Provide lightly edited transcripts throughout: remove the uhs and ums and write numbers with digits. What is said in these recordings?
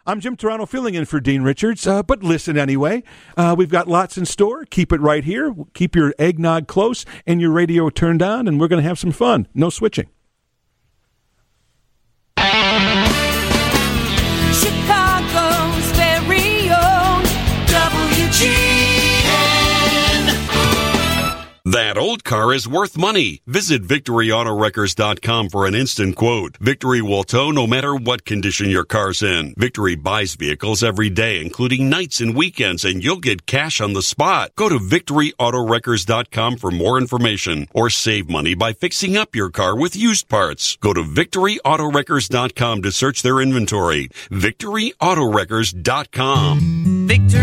I'm Jim Turano filling in for Dean Richards, but listen anyway. We've got lots in store. Keep it right here. Keep your eggnog close and your radio turned on, and we're going to have some fun. No switching. Chicago's very own WGN. That old car is worth money. Visit VictoryAutoWreckers.com for an instant quote. Victory will tow no matter what condition your car's in. Victory buys vehicles every day, including nights and weekends, and you'll get cash on the spot. Go to VictoryAutoWreckers.com for more information or save money by fixing up your car with used parts. Go to VictoryAutoWreckers.com to search their inventory. VictoryAutoWreckers.com.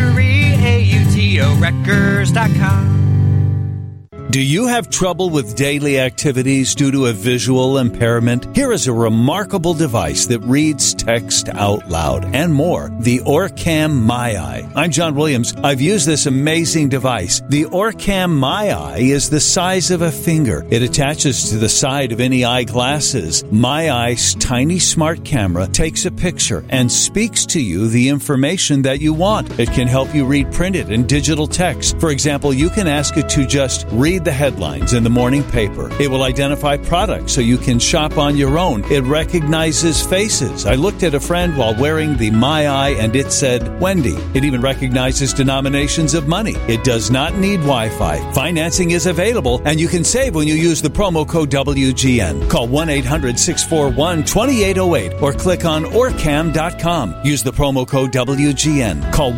VictoryAutoWreckers.com. Do you have trouble with daily activities due to a visual impairment? Here is a remarkable device that reads text out loud and more. The Orcam MyEye. I'm John Williams. I've used this amazing device. The Orcam MyEye is the size of a finger. It attaches to the side of any eyeglasses. MyEye's tiny smart camera takes a picture and speaks to you the information that you want. It can help you read printed and digital text. For example, you can ask it to just read the headlines in the morning paper. It will identify products so you can shop on your own. It recognizes faces. I looked at a friend while wearing the MyEye and it said Wendy. It even recognizes denominations of money. It does not need Wi-Fi. Financing is available and you can save when you use the promo code WGN. Call 1-800-641-2808 or click on Orcam.com. Use the promo code WGN. Call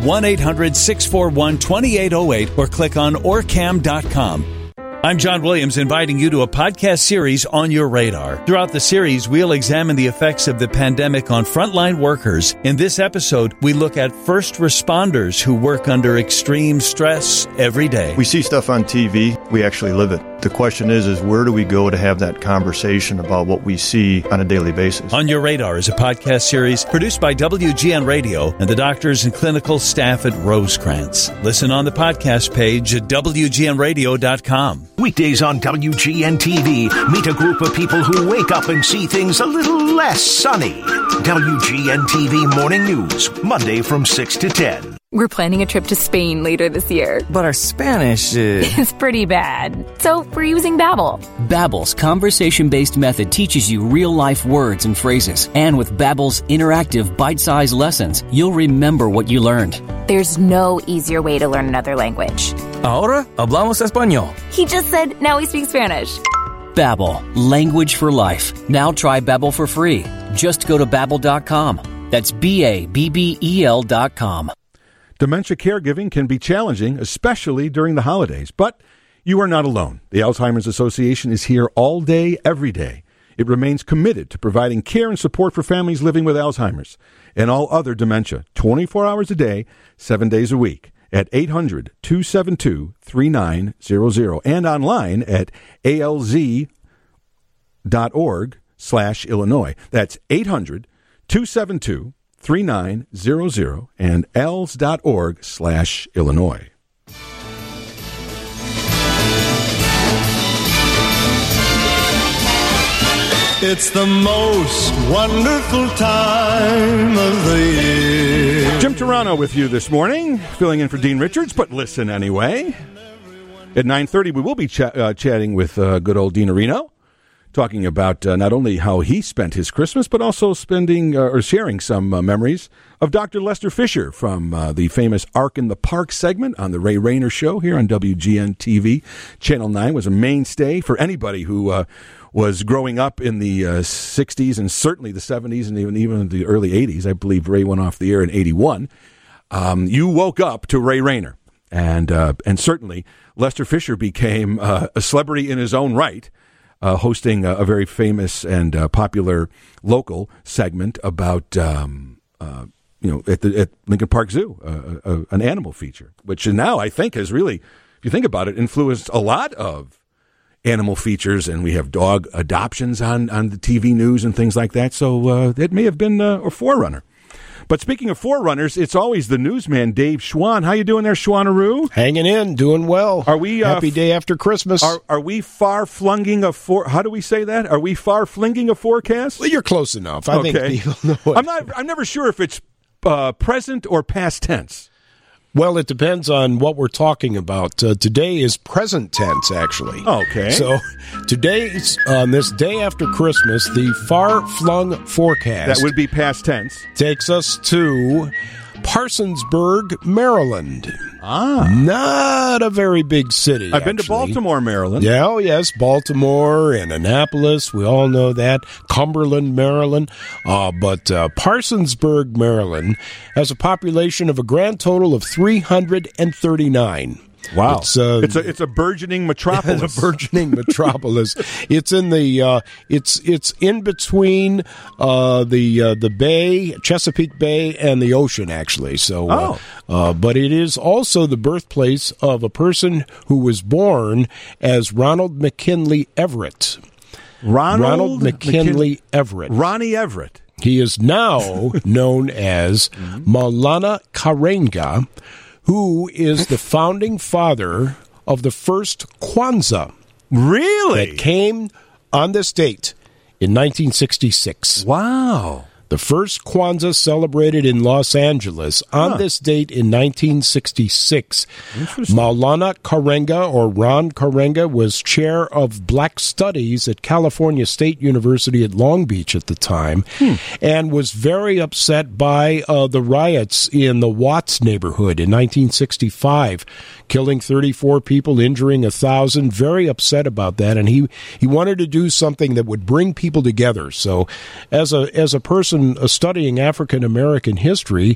1-800-641-2808 or click on Orcam.com. I'm John Williams, inviting you to a podcast series on your radar. Throughout the series, we'll examine the effects of the pandemic on frontline workers. In this episode, we look at first responders who work under extreme stress every day. We see stuff on TV. We actually live it. The question is where do we go to have that conversation about what we see on a daily basis? On Your Radar is a podcast series produced by WGN Radio and the doctors and clinical staff at Rosecrance. Listen on the podcast page at WGNradio.com. Weekdays on WGN TV, meet a group of people who wake up and see things a little less sunny. WGN TV Morning News, Monday from 6 to 10. We're planning a trip to Spain later this year. But our Spanish is pretty bad. So we're using Babbel. Babbel's conversation-based method teaches you real-life words and phrases. And with Babbel's interactive bite-sized lessons, you'll remember what you learned. There's no easier way to learn another language. Ahora hablamos español. He just said now he speaks Spanish. Babbel, language for life. Now try Babbel for free. Just go to Babbel.com. That's Babbel.com. Dementia caregiving can be challenging, especially during the holidays, but you are not alone. The Alzheimer's Association is here all day, every day. It remains committed to providing care and support for families living with Alzheimer's and all other dementia, 24 hours a day, 7 days a week, at 800-272-3900 and online at alz.org/Illinois. That's 800-272-3900 and alz.org/Illinois. It's the most wonderful time of the year. Jim Turano with you this morning, filling in for Dean Richards, but listen anyway. At 9:30, we will be chatting with good old Dean Areno, talking about not only how he spent his Christmas, but also spending or sharing some memories of Dr. Lester Fisher from the famous Ark in the Park segment on the Ray Rayner Show here on WGN TV. Channel 9 was a mainstay for anybody who was growing up in the 60s and certainly the 70s and even the early 80s. I believe Ray went off the air in 81. You woke up to Ray Rayner. And certainly Lester Fisher became a celebrity in his own right, hosting a very famous and popular local segment about, at Lincoln Park Zoo, an animal feature, which now I think has really, if you think about it, influenced a lot of animal features, and we have dog adoptions on the TV news and things like that. So it may have been a forerunner. But speaking of forerunners, it's always the newsman, Dave Schwann. How you doing there, Schwanneroo? Hanging in, doing well. Are we happy day after Christmas? Are we far-flunging a how do we say that? Are we far-flinging a forecast? Well, you're close enough. I think people know it. I'm never sure if it's present or past tense? Well, it depends on what we're talking about. Today is present tense, actually. Okay. So today's, on this day after Christmas, the far-flung forecast. That would be past tense. Takes us to Parsonsburg, Maryland. Ah. Not a very big city, I've been to Baltimore, Maryland. Yeah, oh yes, Baltimore and Annapolis, we all know that. Cumberland, Maryland. But Parsonsburg, Maryland has a population of a grand total of 339. Wow, it's a burgeoning metropolis. It's a burgeoning metropolis. It's in the it's in between the bay, Chesapeake Bay, and the ocean, actually. So, but it is also the birthplace of a person who was born as Ronald McKinley Everett. Ronald McKinley Everett. Ronnie Everett. He is now known as Maulana Karenga, who is the founding father of the first Kwanzaa. Really? That came on this date in 1966. Wow. The first Kwanzaa celebrated in Los Angeles on this date in 1966. Maulana Karenga, or Ron Karenga, was chair of Black Studies at California State University at Long Beach at the time, and was very upset by the riots in the Watts neighborhood in 1965, killing 34 people, injuring 1,000. Very upset about that, and he wanted to do something that would bring people together. So, as a person studying African American history,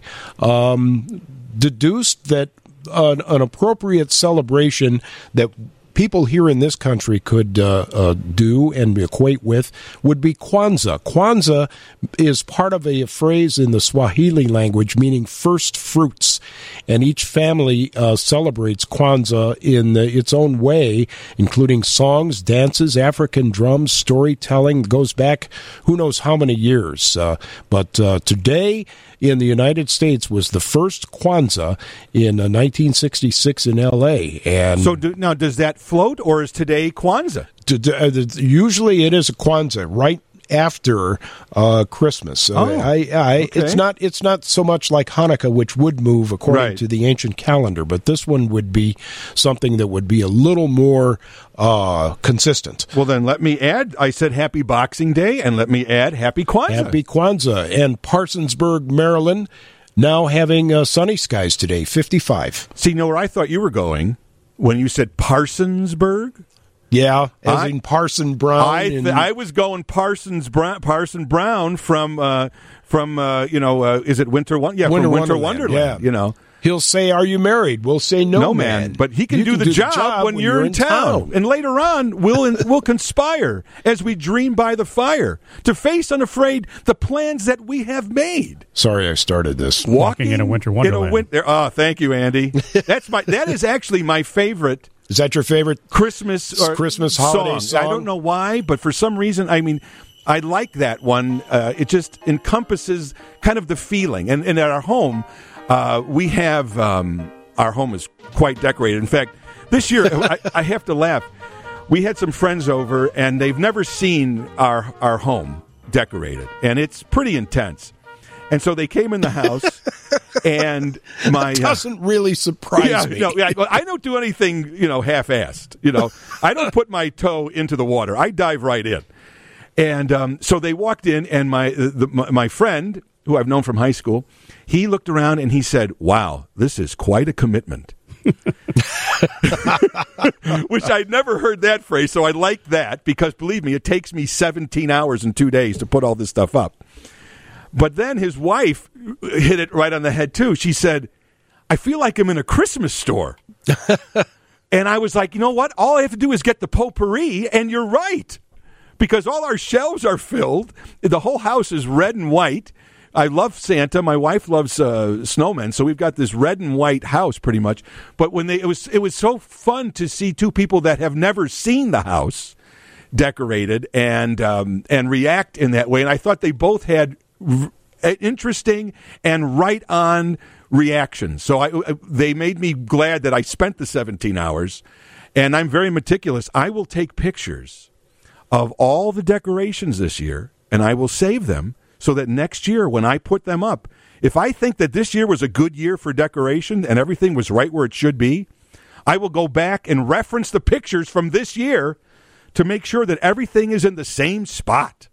deduced that an appropriate celebration that people here in this country could do and equate with would be Kwanzaa. Kwanzaa is part of a phrase in the Swahili language meaning first fruits, and each family celebrates Kwanzaa in its own way, including songs, dances, African drums, storytelling. It goes back who knows how many years. But today in the United States was the first Kwanzaa in 1966 in L.A. And so now, does that float, or is today Kwanzaa? Usually it is a Kwanzaa right after Christmas. Okay. It's not so much like Hanukkah, which would move according to the ancient calendar, but this one would be something that would be a little more consistent. Well, then let me add, I said Happy Boxing Day, and let me add Happy Kwanzaa. Happy Kwanzaa. And Parsonsburg, Maryland, now having sunny skies today, 55. See, you know where I thought you were going when you said Parsonsburg? Yeah, as in Parson Brown. I was going Parson Brown from is it Winter Wonderland? Yeah, from Winter Wonderland. Yeah. You know, he'll say, "Are you married?" We'll say, "No, man." But he can do the job when you're in town. And later on, we'll conspire as we dream by the fire to face unafraid the plans that we have made. Sorry, I started this. Walking in a Winter Wonderland. Thank you, Andy. That is actually my favorite. Is that your favorite Christmas holiday song? I don't know why, but for some reason, I like that one. It just encompasses kind of the feeling. And at our home, we have our home is quite decorated. In fact, this year, I have to laugh. We had some friends over, and they've never seen our home decorated, and it's pretty intense. And so they came in the house, and my doesn't really surprise me. I don't do anything, half-assed. I don't put my toe into the water. I dive right in. And so they walked in, and my friend, who I've known from high school, he looked around and he said, "Wow, this is quite a commitment." Which I'd never heard that phrase, so I like that because, believe me, it takes me 17 hours and 2 days to put all this stuff up. But then his wife hit it right on the head, too. She said, "I feel like I'm in a Christmas store." And I was like, you know what? All I have to do is get the potpourri, and you're right. Because all our shelves are filled. The whole house is red and white. I love Santa. My wife loves snowmen, so we've got this red and white house pretty much. But when it was so fun to see two people that have never seen the house decorated and react in that way. And I thought they both had interesting and right on reactions. So they made me glad that I spent the 17 hours, and I'm very meticulous. I will take pictures of all the decorations this year, and I will save them so that next year when I put them up, if I think that this year was a good year for decoration and everything was right where it should be, I will go back and reference the pictures from this year to make sure that everything is in the same spot.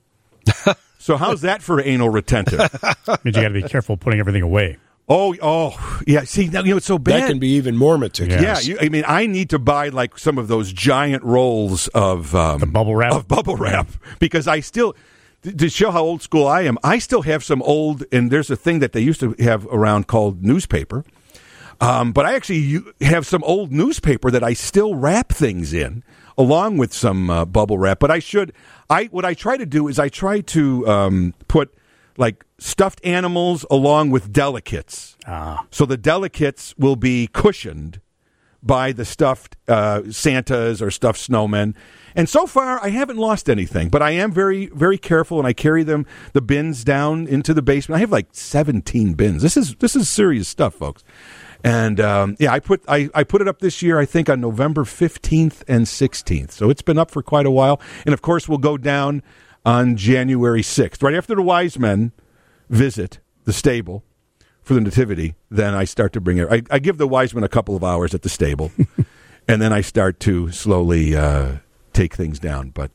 So how's that for anal retentive? Means you got to be careful putting everything away. Oh, yeah. See, now, it's so bad. That can be even more meticulous. Yeah, I need to buy like some of those giant rolls of the bubble wrap. Of bubble wrap because I still, to show how old school I am, I still have some old. And there's a thing that they used to have around called newspaper, but I actually have some old newspaper that I still wrap things in, along with some bubble wrap. But what I try to do is I try to put like stuffed animals along with delicates. So the delicates will be cushioned by the stuffed Santas or stuffed snowmen. And so far, I haven't lost anything. But I am very, very careful, and I carry the bins down into the basement. I have like 17 bins. This is serious stuff, folks. And I put it up this year, I think, on November 15th and 16th. So it's been up for quite a while. And, of course, we'll go down on January 6th. Right after the wise men visit the stable for the nativity, then I start to bring it. I give the wise men a couple of hours at the stable, and then I start to slowly take things down. But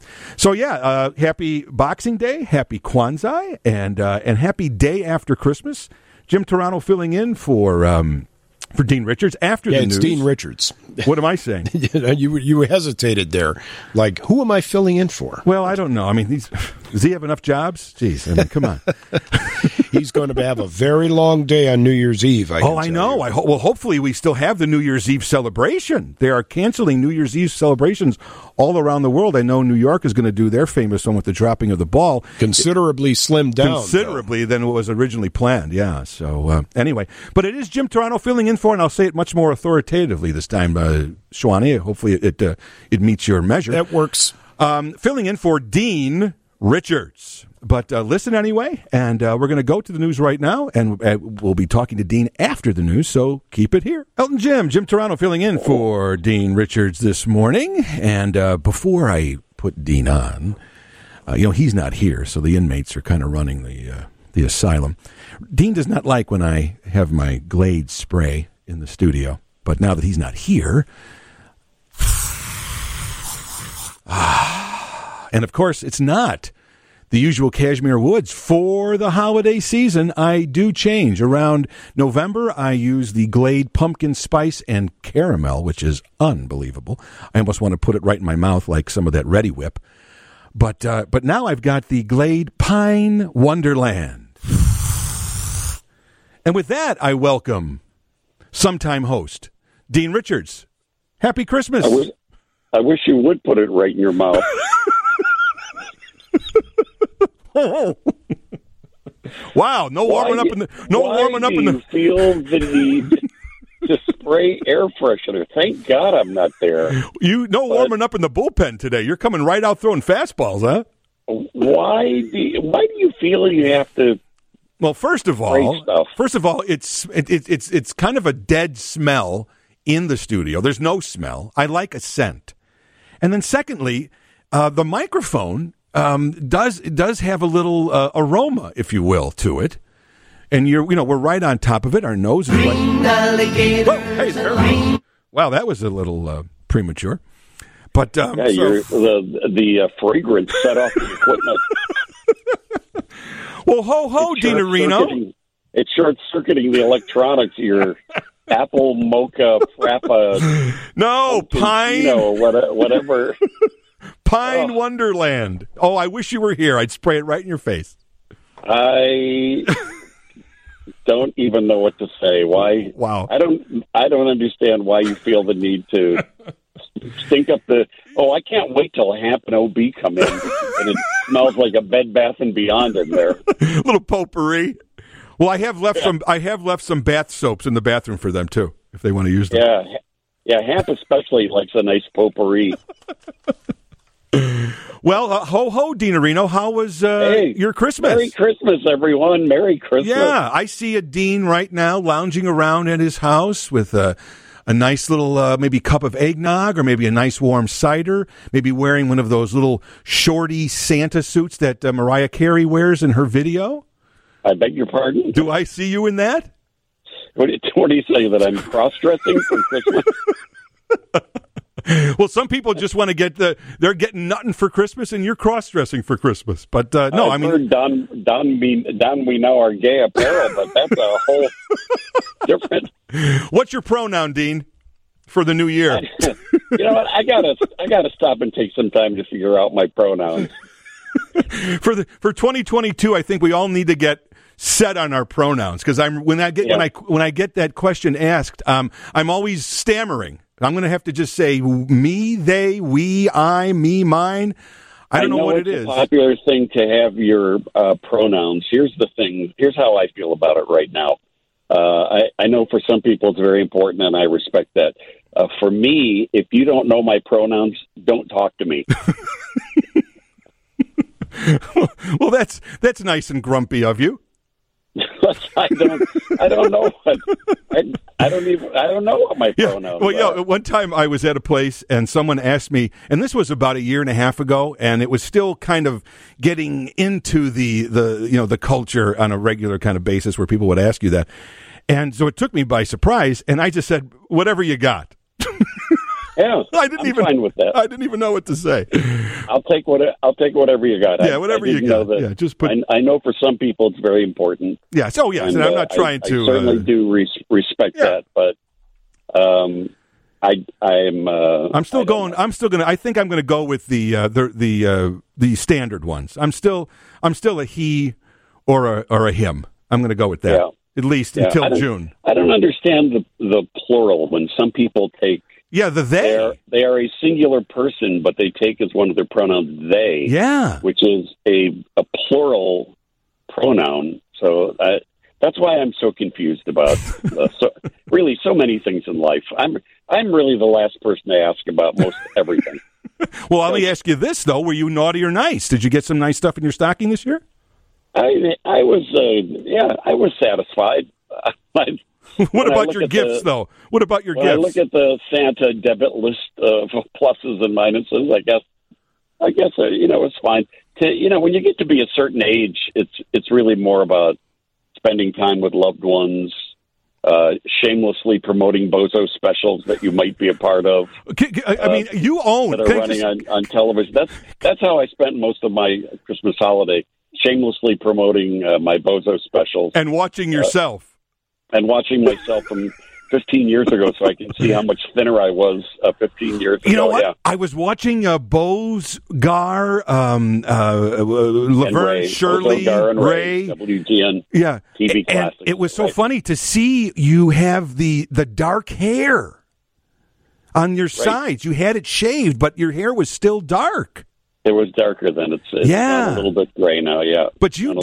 happy Boxing Day, happy Kwanzaa, and happy day after Christmas. Jim Turano filling in for Dean Richards after the news. It's Dean Richards. What am I saying? You hesitated there. Like, who am I filling in for? Well, I don't know. I mean, does he have enough jobs? Jeez, I mean, come on. He's going to have a very long day on New Year's Eve. I know. Well, hopefully we still have the New Year's Eve celebration. They are canceling New Year's Eve celebrations all around the world. I know New York is going to do their famous one with the dropping of the ball. Considerably slimmed down. Considerably than what was originally planned, yeah. So, anyway. But it is Jim Turano filling in for, and I'll say it much more authoritatively this time, Shwani. Hopefully it meets your measure. That works. Filling in for Dean Richards. But listen anyway, and we're going to go to the news right now, and we'll be talking to Dean after the news, so keep it here. Elton Jim Turano filling in for Dean Richards this morning. And before I put Dean on, he's not here, so the inmates are kind of running the asylum. Dean does not like when I have my Glade spray in the studio, but now that he's not here... and of course, it's not the usual cashmere woods for the holiday season. I do change. Around November, I use the Glade pumpkin spice and caramel, which is unbelievable. I almost want to put it right in my mouth like some of that Ready Whip. But now I've got the Glade Pine Wonderland. And with that, I welcome sometime host Dean Richards. Happy Christmas. I wish you would put it right in your mouth. Wow! No warming up in the. No warming up in the. Feel the need to spray air freshener? Thank God I'm not there. Warming up in the bullpen today. You're coming right out throwing fastballs, huh? Why do you feel you have to? Well, first of all, it's kind of a dead smell in the studio. There's no smell. I like a scent, and then secondly, the microphone. Does have a little aroma, if you will, to it, and we're right on top of it. Our nose is right. Wow, that was a little premature, but you're the fragrance set off the equipment. Well, ho, Dean Areno. It's short-circuiting the electronics. Your apple mocha frappa. No, pine. Whatever. Pine Wonderland. Oh, I wish you were here. I'd spray it right in your face. I don't even know what to say. Why? Wow. I don't understand why you feel the need to stink up the. Oh, I can't wait till a Hamp and OB come in and it smells like a Bed Bath and Beyond in there. Little potpourri. Well, I have left some bath soaps in the bathroom for them too, if they want to use them. Yeah. Hamp especially likes a nice potpourri. Well, ho, Dean Areno, how was your Christmas? Merry Christmas, everyone. Merry Christmas. Yeah, I see a Dean right now lounging around at his house with a nice little maybe cup of eggnog or maybe a nice warm cider, maybe wearing one of those little shorty Santa suits that Mariah Carey wears in her video. I beg your pardon? Do I see you in that? What do you say, that I'm cross-dressing for Christmas? Well, some people just want to they're getting nothing for Christmas, and you're cross-dressing for Christmas. But no, I've heard Don, we know our gay apparel, but that's a whole different. What's your pronoun, Dean, for the new year? You know what? I gotta stop and take some time to figure out my pronouns. For 2022, I think we all need to get set on our pronouns, because when I get that question asked, I'm always stammering. I'm going to have to just say me, they, we, I, me, mine. I don't know what it is. It's a popular thing to have your pronouns. Here's the thing. Here's how I feel about it right now. I know for some people it's very important, and I respect that. For me, if you don't know my pronouns, don't talk to me. Well, that's nice and grumpy of you. I don't know. I don't know what my pronouns are. Well, one time I was at a place and someone asked me, and this was about a year and a half ago, and it was still kind of getting into the culture on a regular kind of basis where people would ask you that. And so it took me by surprise, and I just said, whatever you got. Yeah, I'm fine with that. I didn't even know what to say. I'll take whatever you got. Yeah, whatever you got. Yeah, just put. I know for some people it's very important. Yes. Oh, yes. And I'm not trying to. I certainly do respect that, but I'm still going. I think I'm going to go with the standard ones. I'm still a he or a him. I'm going to go with that. Yeah. At least until June. I don't understand the plural when some people take. Yeah, the they. They are a singular person, but they take as one of their pronouns they. Yeah. Which is a plural pronoun. So that's why I'm so confused about so many things in life. I'm really the last person to ask about most everything. Well, let me ask you this, though. Were you naughty or nice? Did you get some nice stuff in your stocking this year? I was satisfied. What about your gifts, though? What about your gifts? I look at the Santa debit list of pluses and minuses. I guess it's fine. When you get to be a certain age, it's really more about spending time with loved ones, shamelessly promoting bozo specials that you might be a part of. I mean, you own that are running on television. That's how I spent most of my Christmas holiday, shamelessly promoting my bozo specials and watching yourself. And watching myself from 15 years ago, so I can see how much thinner I was 15 years ago. You know what? Yeah. I was watching Bose, Gar, Laverne, Shirley, Ray, WGN, TV classics. It was so funny to see you have the dark hair on your sides. You had it shaved, but your hair was still dark. It was darker then. It's a little bit gray now. Yeah, but you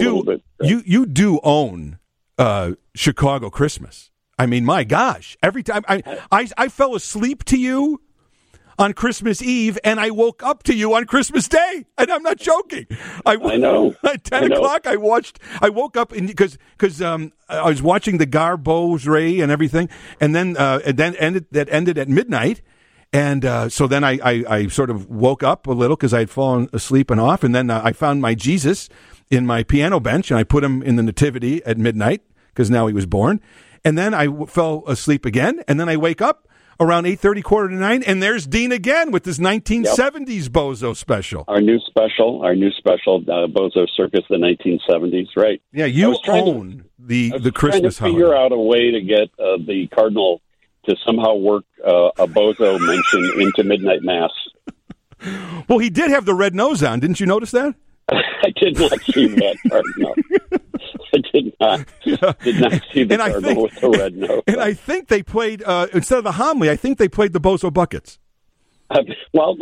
do own Chicago Christmas. I mean, my gosh, every time I fell asleep to you on Christmas Eve and I woke up to you on Christmas Day, and I'm not joking. I know. At 10 o'clock, I woke up because I was watching the Garbos Ray and everything, and then ended at midnight. And so then I sort of woke up a little because I had fallen asleep and off. And then I found my Jesus in my piano bench, and I put him in the nativity at midnight because now he was born. And then I fell asleep again. And then I wake up around 8:30, 8:45, and there's Dean again with this 1970s Bozo special. Our new special, Bozo Circus, the 1970s, right. Yeah, you own the Christmas holiday. Figure out a way to get the Cardinal to somehow work a Bozo mention into Midnight Mass. Well, he did have the red nose on. Didn't you notice that? I did not see that part, no. I did not see the Cardinal with the red nose. And I think they played, instead of the homily, I think they played the Bozo Buckets. Well,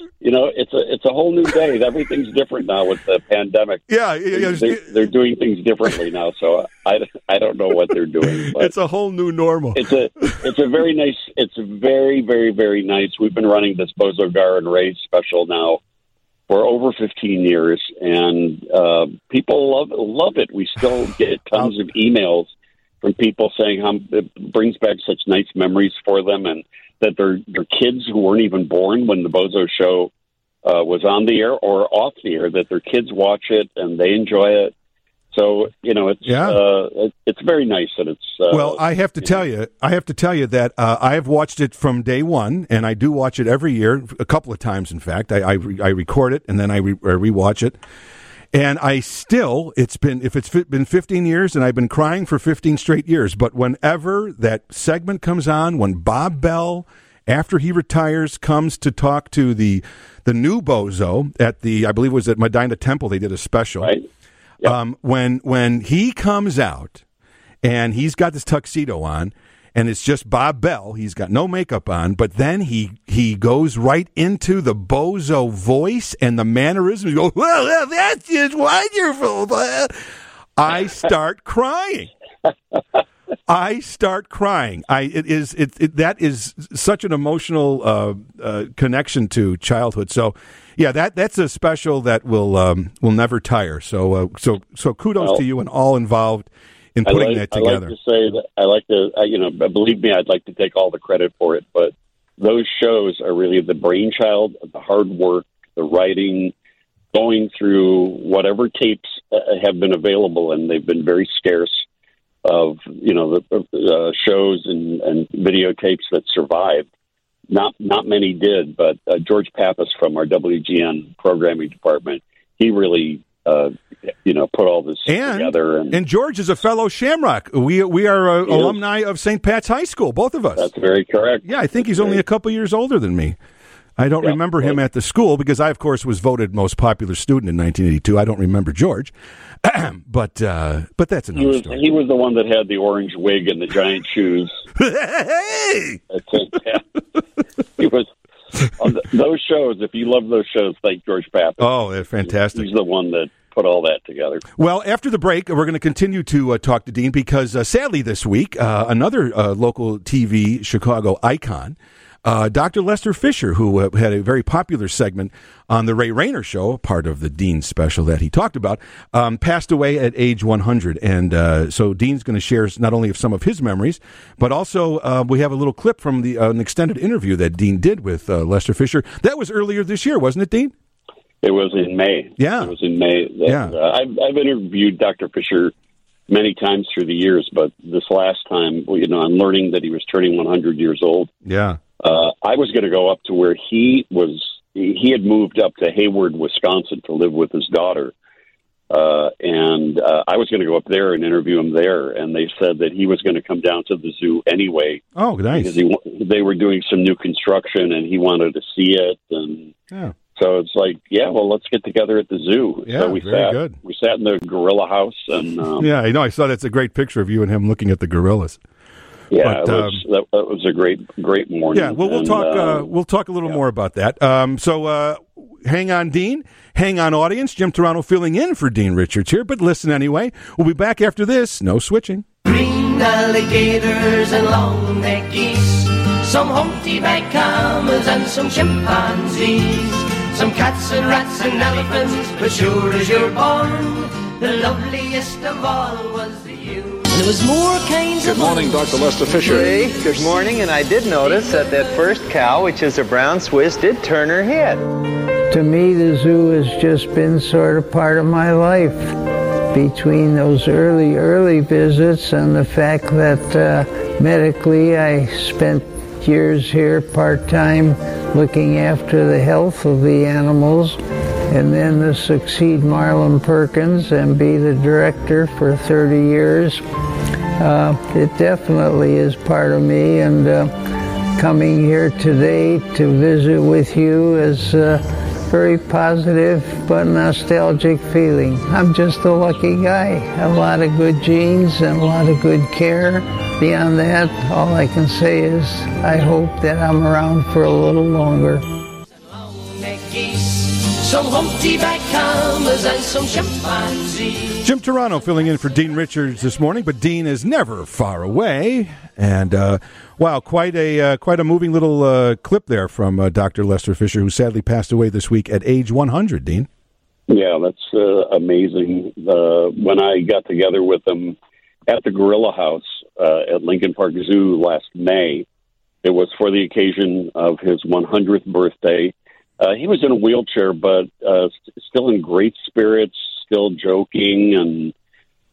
it's a whole new day. Everything's different now with the pandemic. Yeah, they're doing things differently now. So I don't know what they're doing. But it's a whole new normal. It's a very nice. It's very, very, very nice. We've been running this Bozo Gar and Ray special now for over 15 years, and people love it. We still get tons of emails from people saying how it brings back such nice memories for them, and that their kids who weren't even born when the Bozo show was on the air or off the air, that their kids watch it and they enjoy it. So it's very nice that it's. Well, I have to tell you that I have watched it from day one, and I do watch it every year, a couple of times, in fact. I record it and then I rewatch it, and it's been 15 years, and I've been crying for 15 straight years. But whenever that segment comes on, when Bob Bell, after he retires, comes to talk to the new bozo at I believe it was at Medina Temple, they did a special. Right. Yep. When he comes out and he's got this tuxedo on and it's just Bob Bell, he's got no makeup on, but then he goes right into the bozo voice and the mannerisms. He goes, well, that's just wonderful. I start crying. That is such an emotional connection to childhood. So, yeah, that's a special that will never tire. So kudos to you and all involved in putting that together. I like to say that believe me, I'd like to take all the credit for it, but those shows are really the brainchild of the hard work, the writing, going through whatever tapes have been available, and they've been very scarce. Of the shows and videotapes that survived, not many did, but George Pappas from our WGN programming department, he really put all this together. And George is a fellow Shamrock. We are alumni of St. Pat's High School, both of us. That's very correct. Yeah, I think he's only a couple years older than me. I don't remember him at the school because I, of course, was voted most popular student in 1982. I don't remember George, but that's another story. He was the one that had the orange wig and the giant shoes. Hey! He was on those shows. If you love those shows, thank George Pappas. Oh, they're fantastic. He's the one that put all that together. Well, after the break, we're going to continue to talk to Dean because sadly this week, another local TV Chicago icon, Dr. Lester Fisher, who had a very popular segment on the Ray Rayner Show, part of the Dean special that he talked about, passed away at age 100. And so Dean's going to share not only some of his memories, but also we have a little clip from an extended interview that Dean did with Lester Fisher. That was earlier this year, wasn't it, Dean? It was in May. Yeah. It was in May. Yeah. I've interviewed Dr. Fisher many times through the years, but this last time, I'm learning that he was turning 100 years old. Yeah. I was going to go up to where he had moved up to Hayward, Wisconsin to live with his daughter. And I was going to go up there and interview him there. And they said that he was going to come down to the zoo anyway. Oh, nice. Because they were doing some new construction and he wanted to see it. And so it's like, let's get together at the zoo. Yeah, so we good. We sat in the gorilla house. And I know. I saw that's a great picture of you and him looking at the gorillas. Yeah, that was a great morning. Yeah, well, we'll talk a little more about that. So hang on, Dean. Hang on, audience. Jim Turano filling in for Dean Richards here, but listen anyway. We'll be back after this. No switching. Green alligators and long-necked geese, some humpty-back camels and some chimpanzees, some cats and rats and elephants, but sure as you're born, the loveliest of all was the ewe. There was more kinds Good morning, Dr. Lester Fisher. Good morning, and I did notice that first cow, which is a brown Swiss, did turn her head. To me, the zoo has just been sort of part of my life. Between those early visits and the fact that medically I spent years here part-time looking after the health of the animals, and then to succeed Marlon Perkins and be the director for 30 years. It definitely is part of me, and coming here today to visit with you is a very positive but nostalgic feeling. I'm just a lucky guy. A lot of good genes and a lot of good care. Beyond that, all I can say is I hope that I'm around for a little longer. Some humpty-back camels and some chimpanzees. Jim Turano filling in for Dean Richards this morning, but Dean is never far away. And wow, quite a moving little clip there from Dr. Lester Fisher, who sadly passed away this week at age 100. Dean. Yeah, that's amazing. When I got together with him at the Gorilla House at Lincoln Park Zoo last May, it was for the occasion of his 100th birthday. He was in a wheelchair, but still in great spirits, still joking, and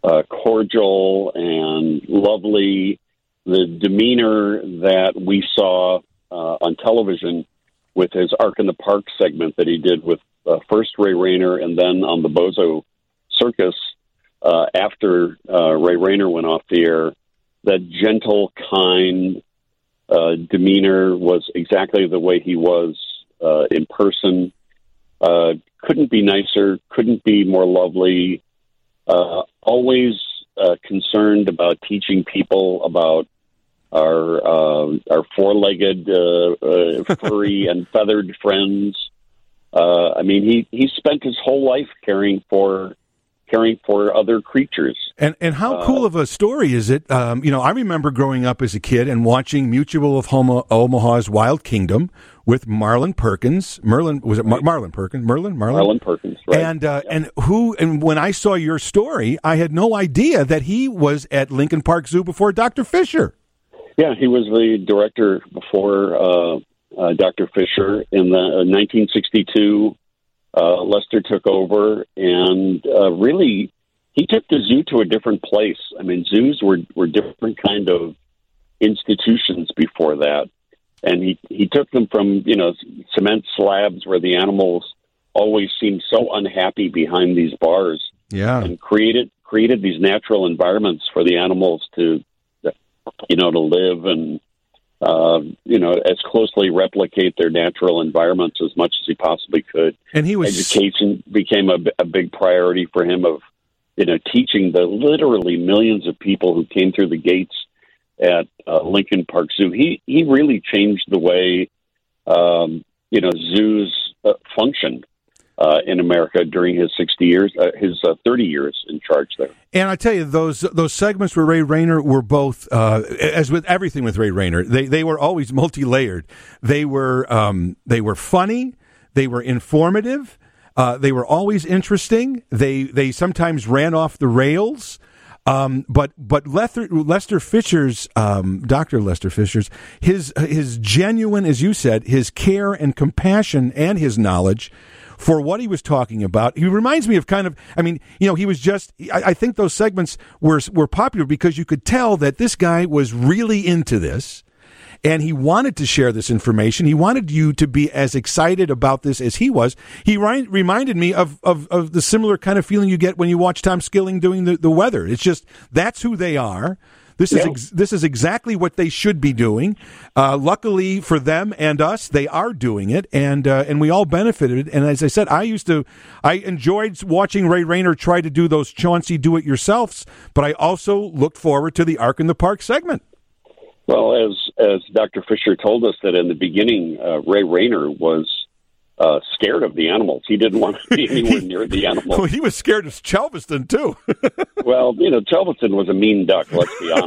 cordial and lovely. The demeanor that we saw on television with his Ark in the Park segment that he did with first Ray Rayner and then on the Bozo Circus after Ray Rayner went off the air, that gentle, kind demeanor was exactly the way he was in person. Couldn't be nicer, couldn't be more lovely, always concerned about teaching people about our four-legged, furry and feathered friends. I mean, he spent his whole life caring for other creatures. And how cool of a story is it? I remember growing up as a kid and watching Mutual of Omaha's Wild Kingdom with Marlon Perkins. Marlon Perkins, right? And when I saw your story, I had no idea that he was at Lincoln Park Zoo before Dr. Fisher. Yeah, he was the director before Dr. Fisher. In 1962, Lester took over, and really, he took the zoo to a different place. I mean, zoos were different kind of institutions before that, and he took them from cement slabs where the animals always seemed so unhappy behind these bars, and created these natural environments for the animals to live and as closely replicate their natural environments as much as he possibly could. And education became a big priority for him of teaching the literally millions of people who came through the gates at Lincoln Park Zoo. He really changed the way zoos functioned in America during his 30 years in charge there. And I tell you, those segments where Ray Rayner were both, as with everything with Ray Rayner, they were always multi-layered. They were funny, they were informative, they were always interesting. They sometimes ran off the rails. But Lester Fisher's, Dr. Lester Fisher's, his genuine, as you said, his care and compassion and his knowledge for what he was talking about. He reminds me of he was just, I think those segments were popular because you could tell that this guy was really into this and he wanted to share this information. He wanted you to be as excited about this as he was. He reminded me of the similar kind of feeling you get when you watch Tom Skilling doing the weather. It's just, that's who they are. This is exactly what they should be doing. Luckily for them and us, they are doing it, and we all benefited. And as I said, I enjoyed watching Ray Rayner try to do those Chauncey do-it-yourselfs, but I also looked forward to the Ark in the Park segment. Well, as Dr. Fisher told us that in the beginning, Ray Rayner was scared of the animals. He didn't want to be anywhere near the animals. Well, he was scared of Chelveston, too. Well, Chelveston was a mean duck, let's be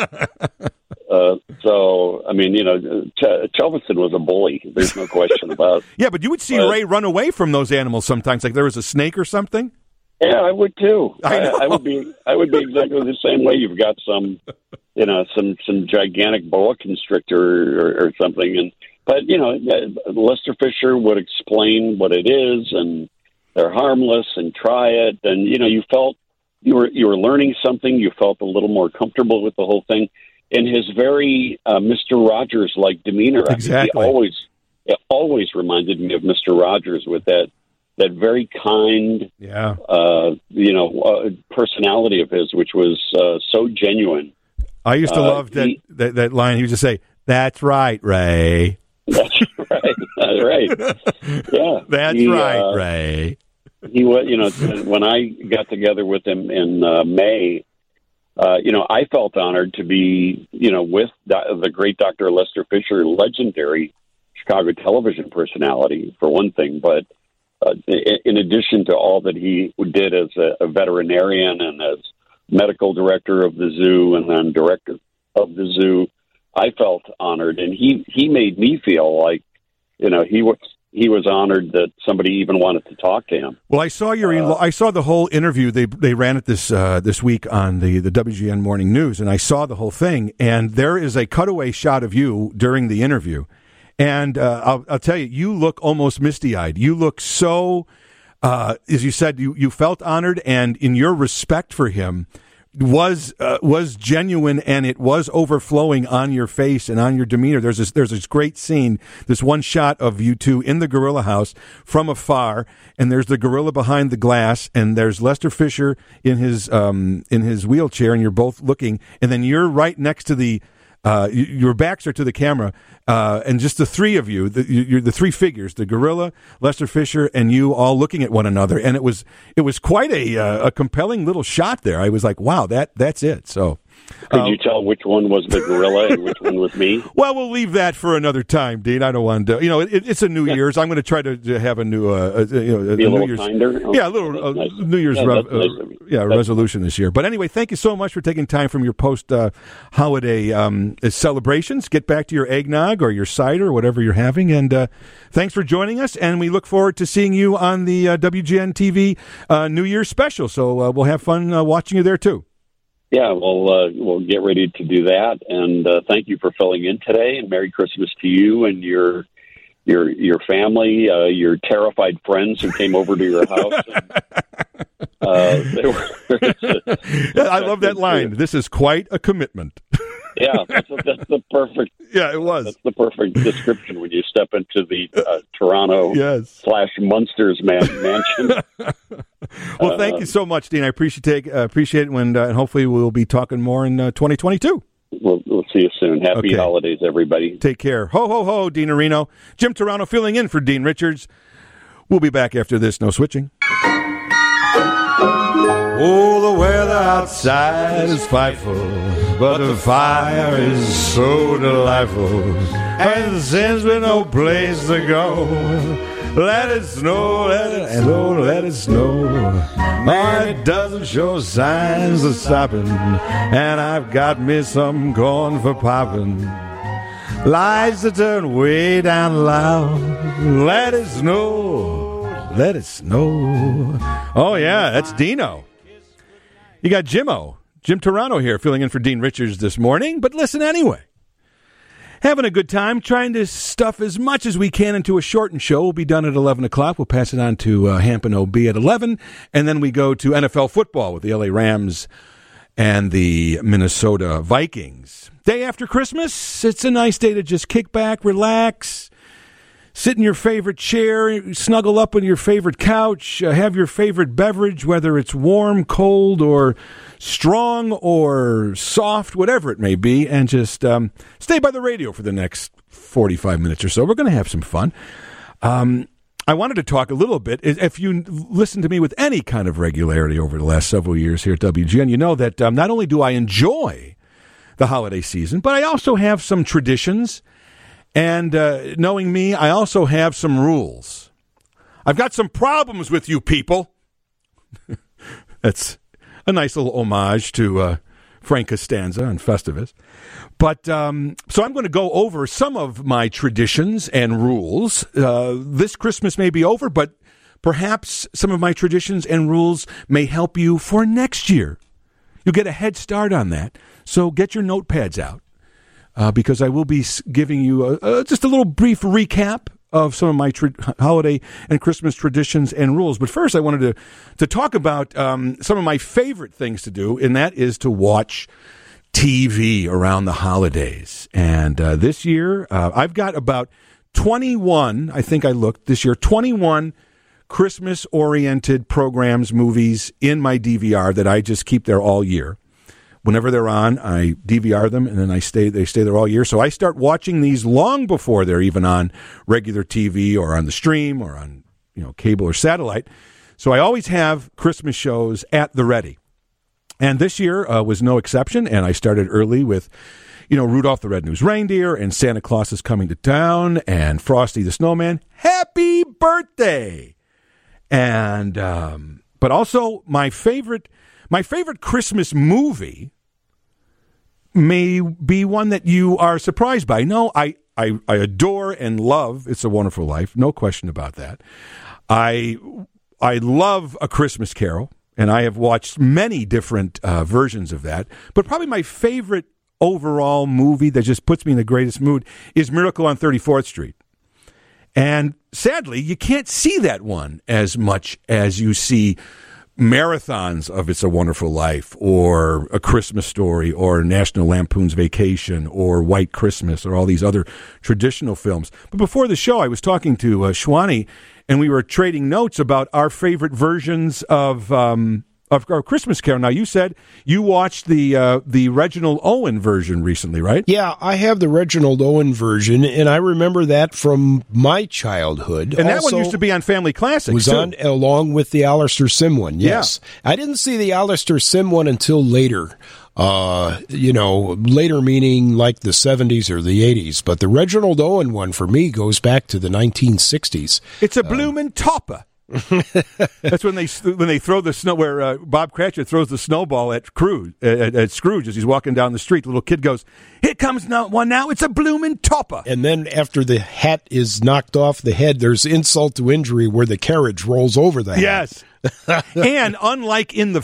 honest. Chelveston was a bully. There's no question about it. Yeah, but you would see Ray run away from those animals sometimes, like there was a snake or something. Yeah, I would, too. I would be exactly the same way. You've got some gigantic boa constrictor or something, But, Lester Fisher would explain what it is, and they're harmless, and try it. And, you felt you were learning something. You felt a little more comfortable with the whole thing. And his very Mr. Rogers-like demeanor, exactly. It always reminded me of Mr. Rogers with that very kind, personality of his, which was so genuine. I used to love that line. He would just say, "That's right, Ray." That's right. That's right. Yeah. That's right, Ray. He was, when I got together with him in May, I felt honored to be, with the great Dr. Lester Fisher, legendary Chicago television personality, for one thing. But in addition to all that he did as a veterinarian and as medical director of the zoo and then director of the zoo, I felt honored, and he made me feel like, he was honored that somebody even wanted to talk to him. Well, I saw I saw the whole interview. They ran it this week on the WGN Morning News, and I saw the whole thing. And there is a cutaway shot of you during the interview, and I'll tell you, you look almost misty-eyed. You look so, as you said, you felt honored, and in your respect for him. was genuine, and it was overflowing on your face and on your demeanor. There's this great scene, this one shot of you two in the gorilla house from afar, and there's the gorilla behind the glass, and there's Lester Fisher in his wheelchair, and you're both looking, and then you're right next to the your backs are to the camera, and just the three of you, you're the three figures, the gorilla, Lester Fisher, and you all looking at one another. And it was quite a compelling little shot there. I was like, wow, that's it. So, could you tell which one was the gorilla and which one was me? Well, we'll leave that for another time, Dean. I don't want to. It's a New Year's. I'm going to try to have a new, a New Year's kinder. Yeah, a little nice. New Year's resolution this year. But anyway, thank you so much for taking time from your post holiday celebrations. Get back to your eggnog or your cider or whatever you're having, and thanks for joining us. And we look forward to seeing you on the WGN TV New Year's special. So we'll have fun watching you there too. Yeah, we'll get ready to do that, and thank you for filling in today. And Merry Christmas to you and your family, your terrified friends who came over to your house. I love that line. This is quite a commitment. Yeah, that's the perfect. Yeah, it was. That's the perfect description when you step into the Toronto / Munsters mansion. Well, thank you so much, Dean. I appreciate it. And hopefully we'll be talking more in 2022. We'll see you soon. Happy holidays, everybody. Take care. Ho, ho, ho, Dean Areno. Jim Toronto filling in for Dean Richards. We'll be back after this. No switching. Oh, the weather outside is frightful, but the fire is so delightful. And since we've no place to go, let it snow, let it snow, let it snow. Oh, it doesn't show signs of stopping, and I've got me some corn for popping. Lights to turn way down loud. Let it snow, let it snow. Oh, yeah, that's Dino. You got Jim Toronto here filling in for Dean Richards this morning, but listen anyway. Having a good time, trying to stuff as much as we can into a shortened show. We'll be done at 11 o'clock. We'll pass it on to Hampton OB at 11, and then we go to NFL football with the LA Rams and the Minnesota Vikings. Day after Christmas, it's a nice day to just kick back, relax, sit in your favorite chair, snuggle up on your favorite couch, have your favorite beverage, whether it's warm, cold, or strong, or soft, whatever it may be, and just stay by the radio for the next 45 minutes or so. We're going to have some fun. I wanted to talk a little bit. If you listen to me with any kind of regularity over the last several years here at WGN, you know that not only do I enjoy the holiday season, but I also have some traditions. And knowing me, I also have some rules. I've got some problems with you people. That's a nice little homage to Frank Costanza on Festivus. But so I'm going to go over some of my traditions and rules. This Christmas may be over, but perhaps some of my traditions and rules may help you for next year. You'll get a head start on that. So get your notepads out. Because I will be giving you just a little brief recap of some of my holiday and Christmas traditions and rules. But first, I wanted to talk about some of my favorite things to do, and that is to watch TV around the holidays. And this year, I've got about 21, I think I looked this year, 21 Christmas-oriented programs, movies in my DVR that I just keep there all year. Whenever they're on, I DVR them, and then they stay there all year. So I start watching these long before they're even on regular TV or on the stream or on cable or satellite. So I always have Christmas shows at the ready. And this year was no exception, and I started early with Rudolph the Red-Nosed Reindeer and Santa Claus is Coming to Town and Frosty the Snowman. Happy birthday! And but also my favorite Christmas movie may be one that you are surprised by. No, I adore and love It's a Wonderful Life. No question about that. I love A Christmas Carol, and I have watched many different versions of that. But probably my favorite overall movie that just puts me in the greatest mood is Miracle on 34th Street. And sadly, you can't see that one as much as you see marathons of It's a Wonderful Life or A Christmas Story or National Lampoon's Vacation or White Christmas or all these other traditional films. But before the show, I was talking to Shwani, and we were trading notes about our favorite versions of our Christmas Carol. Now, you said you watched the Reginald Owen version recently, right? Yeah, I have the Reginald Owen version, and I remember that from my childhood. And that one used to be on Family Classics, was too. On along with the Alistair Sim one, yes. Yeah. I didn't see the Alistair Sim one until later. Later meaning like the 70s or the 80s. But the Reginald Owen one, for me, goes back to the 1960s. It's a bloomin' topper. That's when they throw the snow, where Bob Cratchit throws the snowball at Scrooge as he's walking down the street. The little kid goes, "Here comes one now. It's a bloomin' topper." And then after the hat is knocked off the head, there's insult to injury where the carriage rolls over the hat. Yes. And unlike in the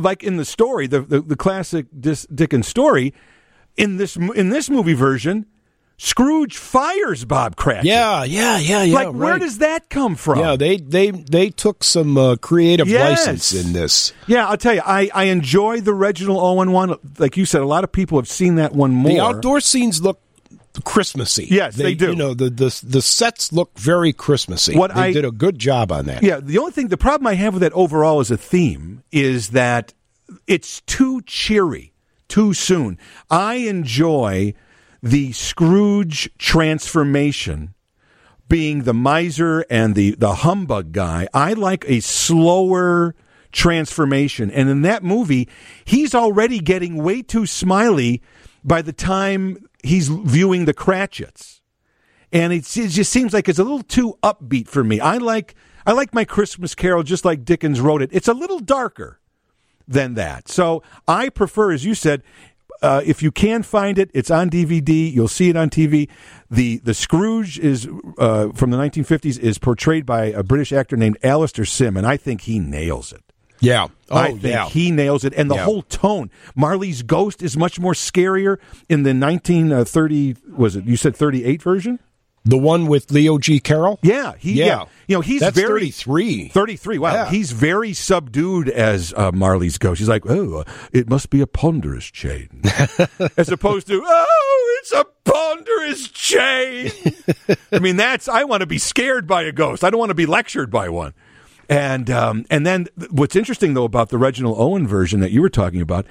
story, the classic Dickens story, in this movie version, Scrooge fires Bob Cratchit. Yeah. Like, where does that come from? Yeah, they took some creative license in this. Yeah, I'll tell you, I enjoy the Reginald Owen one. Like you said, a lot of people have seen that one more. The outdoor scenes look Christmassy. Yes, they do. The sets look very Christmassy. They did a good job on that. Yeah, the problem I have with that overall as a theme is that it's too cheery, too soon. I enjoy the Scrooge transformation being the miser and the humbug guy. I like a slower transformation. And in that movie, he's already getting way too smiley by the time he's viewing the Cratchits. And it just seems like it's a little too upbeat for me. I like my Christmas Carol just like Dickens wrote it. It's a little darker than that. So I prefer, as you said, if you can find it, it's on DVD. You'll see it on TV. The Scrooge is from the 1950s is portrayed by a British actor named Alistair Sim, and I think he nails it. Yeah. I think he nails it. And the whole tone. Marley's Ghost is much more scarier in the 1930, was it, you said 38 version? The one with Leo G. Carroll? Yeah. He's That's very 33. 33. Wow. Yeah. He's very subdued as Marley's Ghost. He's like, oh, it must be a ponderous chain. As opposed to, oh, it's a ponderous chain. I mean, I want to be scared by a ghost. I don't want to be lectured by one. And then what's interesting, though, about the Reginald Owen version that you were talking about,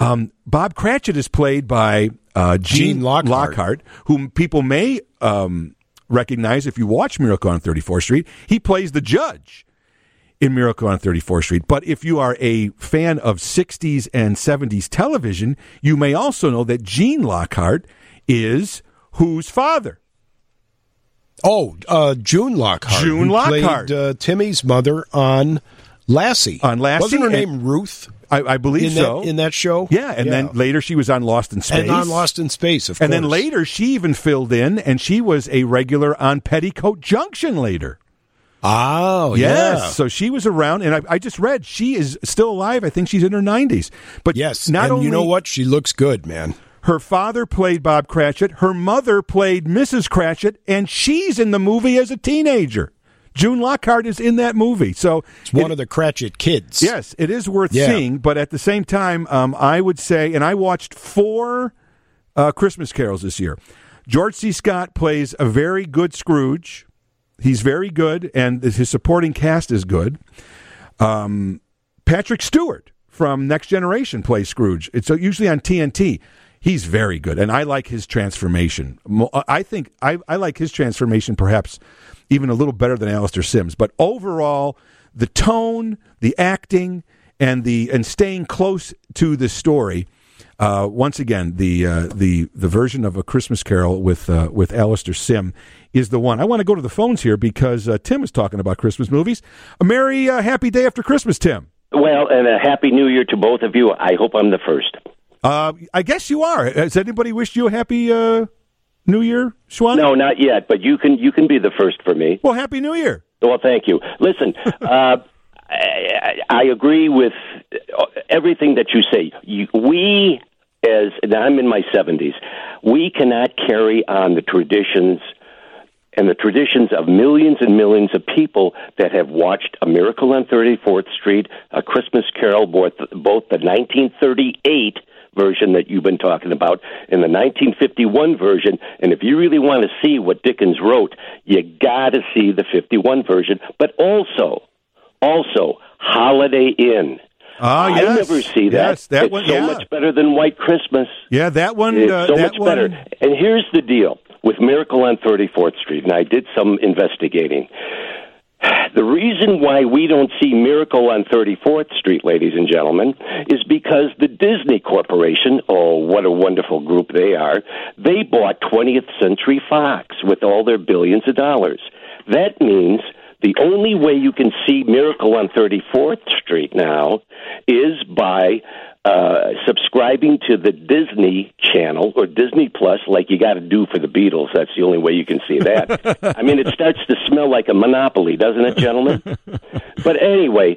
Bob Cratchit is played by Gene Lockhart, whom people may recognize if you watch Miracle on 34th Street. He plays the judge in Miracle on 34th Street. But if you are a fan of 60s and 70s television, you may also know that Gene Lockhart is whose father? Oh, June Lockhart. June Lockhart. Played Timmy's mother on Lassie. Wasn't her name Ruth? I believe so. In that show? Yeah, and then later she was on Lost in Space. And on Lost in Space, of course. And then later she even filled in, and she was a regular on Petticoat Junction later. Oh, yes. yeah. So she was around, and I just read she is still alive. I think she's in her 90s. But yes, you know what? She looks good, man. Her father played Bob Cratchit. Her mother played Mrs. Cratchit, and she's in the movie as a teenager. June Lockhart is in that movie. So it's one of the Cratchit kids. Yes, it is worth seeing. But at the same time, I would say, and I watched 4 Christmas carols this year. George C. Scott plays a very good Scrooge. He's very good, and his supporting cast is good. Patrick Stewart from Next Generation plays Scrooge. It's usually on TNT. He's very good, and I like his transformation. I think I like his transformation perhaps even a little better than Alistair Sim's. But overall, the tone, the acting, and staying close to the story. Once again, the version of A Christmas Carol with Alistair Sim is the one. I want to go to the phones here because Tim is talking about Christmas movies. A merry, happy day after Christmas, Tim. Well, and a happy New Year to both of you. I hope I'm the first. I guess you are. Has anybody wished you a happy New Year, Schwan? No, not yet, but you can be the first for me. Well, Happy New Year. Well, thank you. Listen, I agree with everything that you say. And I'm in my 70s, we cannot carry on the traditions and the traditions of millions and millions of people that have watched A Miracle on 34th Street, A Christmas Carol, both the 1938 version that you've been talking about and the 1951 version. And if you really want to see what Dickens wrote, you got to see the 51 version, but also Holiday Inn. Ah, yes. I never see that. Yes, that it's one, so yeah. much better than White Christmas. Yeah, that one. It's so that much better. And here's the deal with Miracle on 34th Street, and I did some investigating. The reason why we don't see Miracle on 34th Street, ladies and gentlemen, is because the Disney Corporation, oh, what a wonderful group they are, they bought 20th Century Fox with all their billions of dollars. That means the only way you can see Miracle on 34th Street now is by subscribing to the Disney Channel or Disney Plus, like you got to do for the Beatles. That's the only way you can see that. I mean, it starts to smell like a monopoly, doesn't it, gentlemen? But anyway,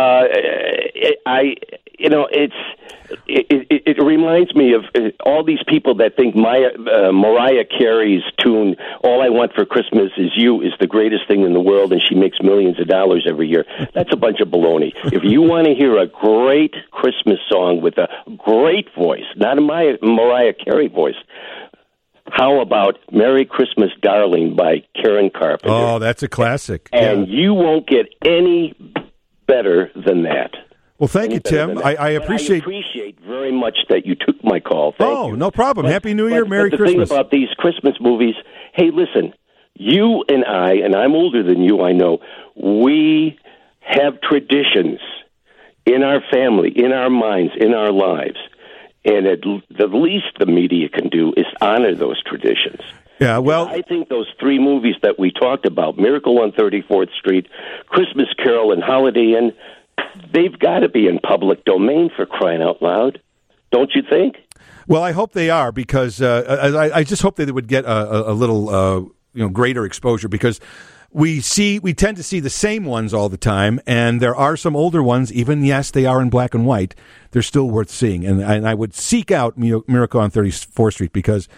it reminds me of all these people that think Mariah Carey's tune, All I Want for Christmas Is You, is the greatest thing in the world, and she makes millions of dollars every year. That's a bunch of baloney. If you want to hear a great Christmas song with a great voice, not a Mariah Carey voice, how about Merry Christmas, Darling by Karen Carpenter? Oh, that's a classic. And you won't get any better than that. Well, thank you, Tim. I appreciate very much that you took my call. Thank you. No problem. Happy New Year, Merry Christmas. The thing about these Christmas movies, hey, listen, you and I'm older than you, I know, we have traditions in our family, in our minds, in our lives. And the least the media can do is honor those traditions. Yeah, well, I think those three movies that we talked about, Miracle on 34th Street, Christmas Carol, and Holiday Inn, they've got to be in public domain, for crying out loud. Don't you think? Well, I hope they are, because I just hope that they would get a little greater exposure, because we tend to see the same ones all the time, and there are some older ones, even, yes, they are in black and white, they're still worth seeing. And I would seek out Miracle on 34th Street because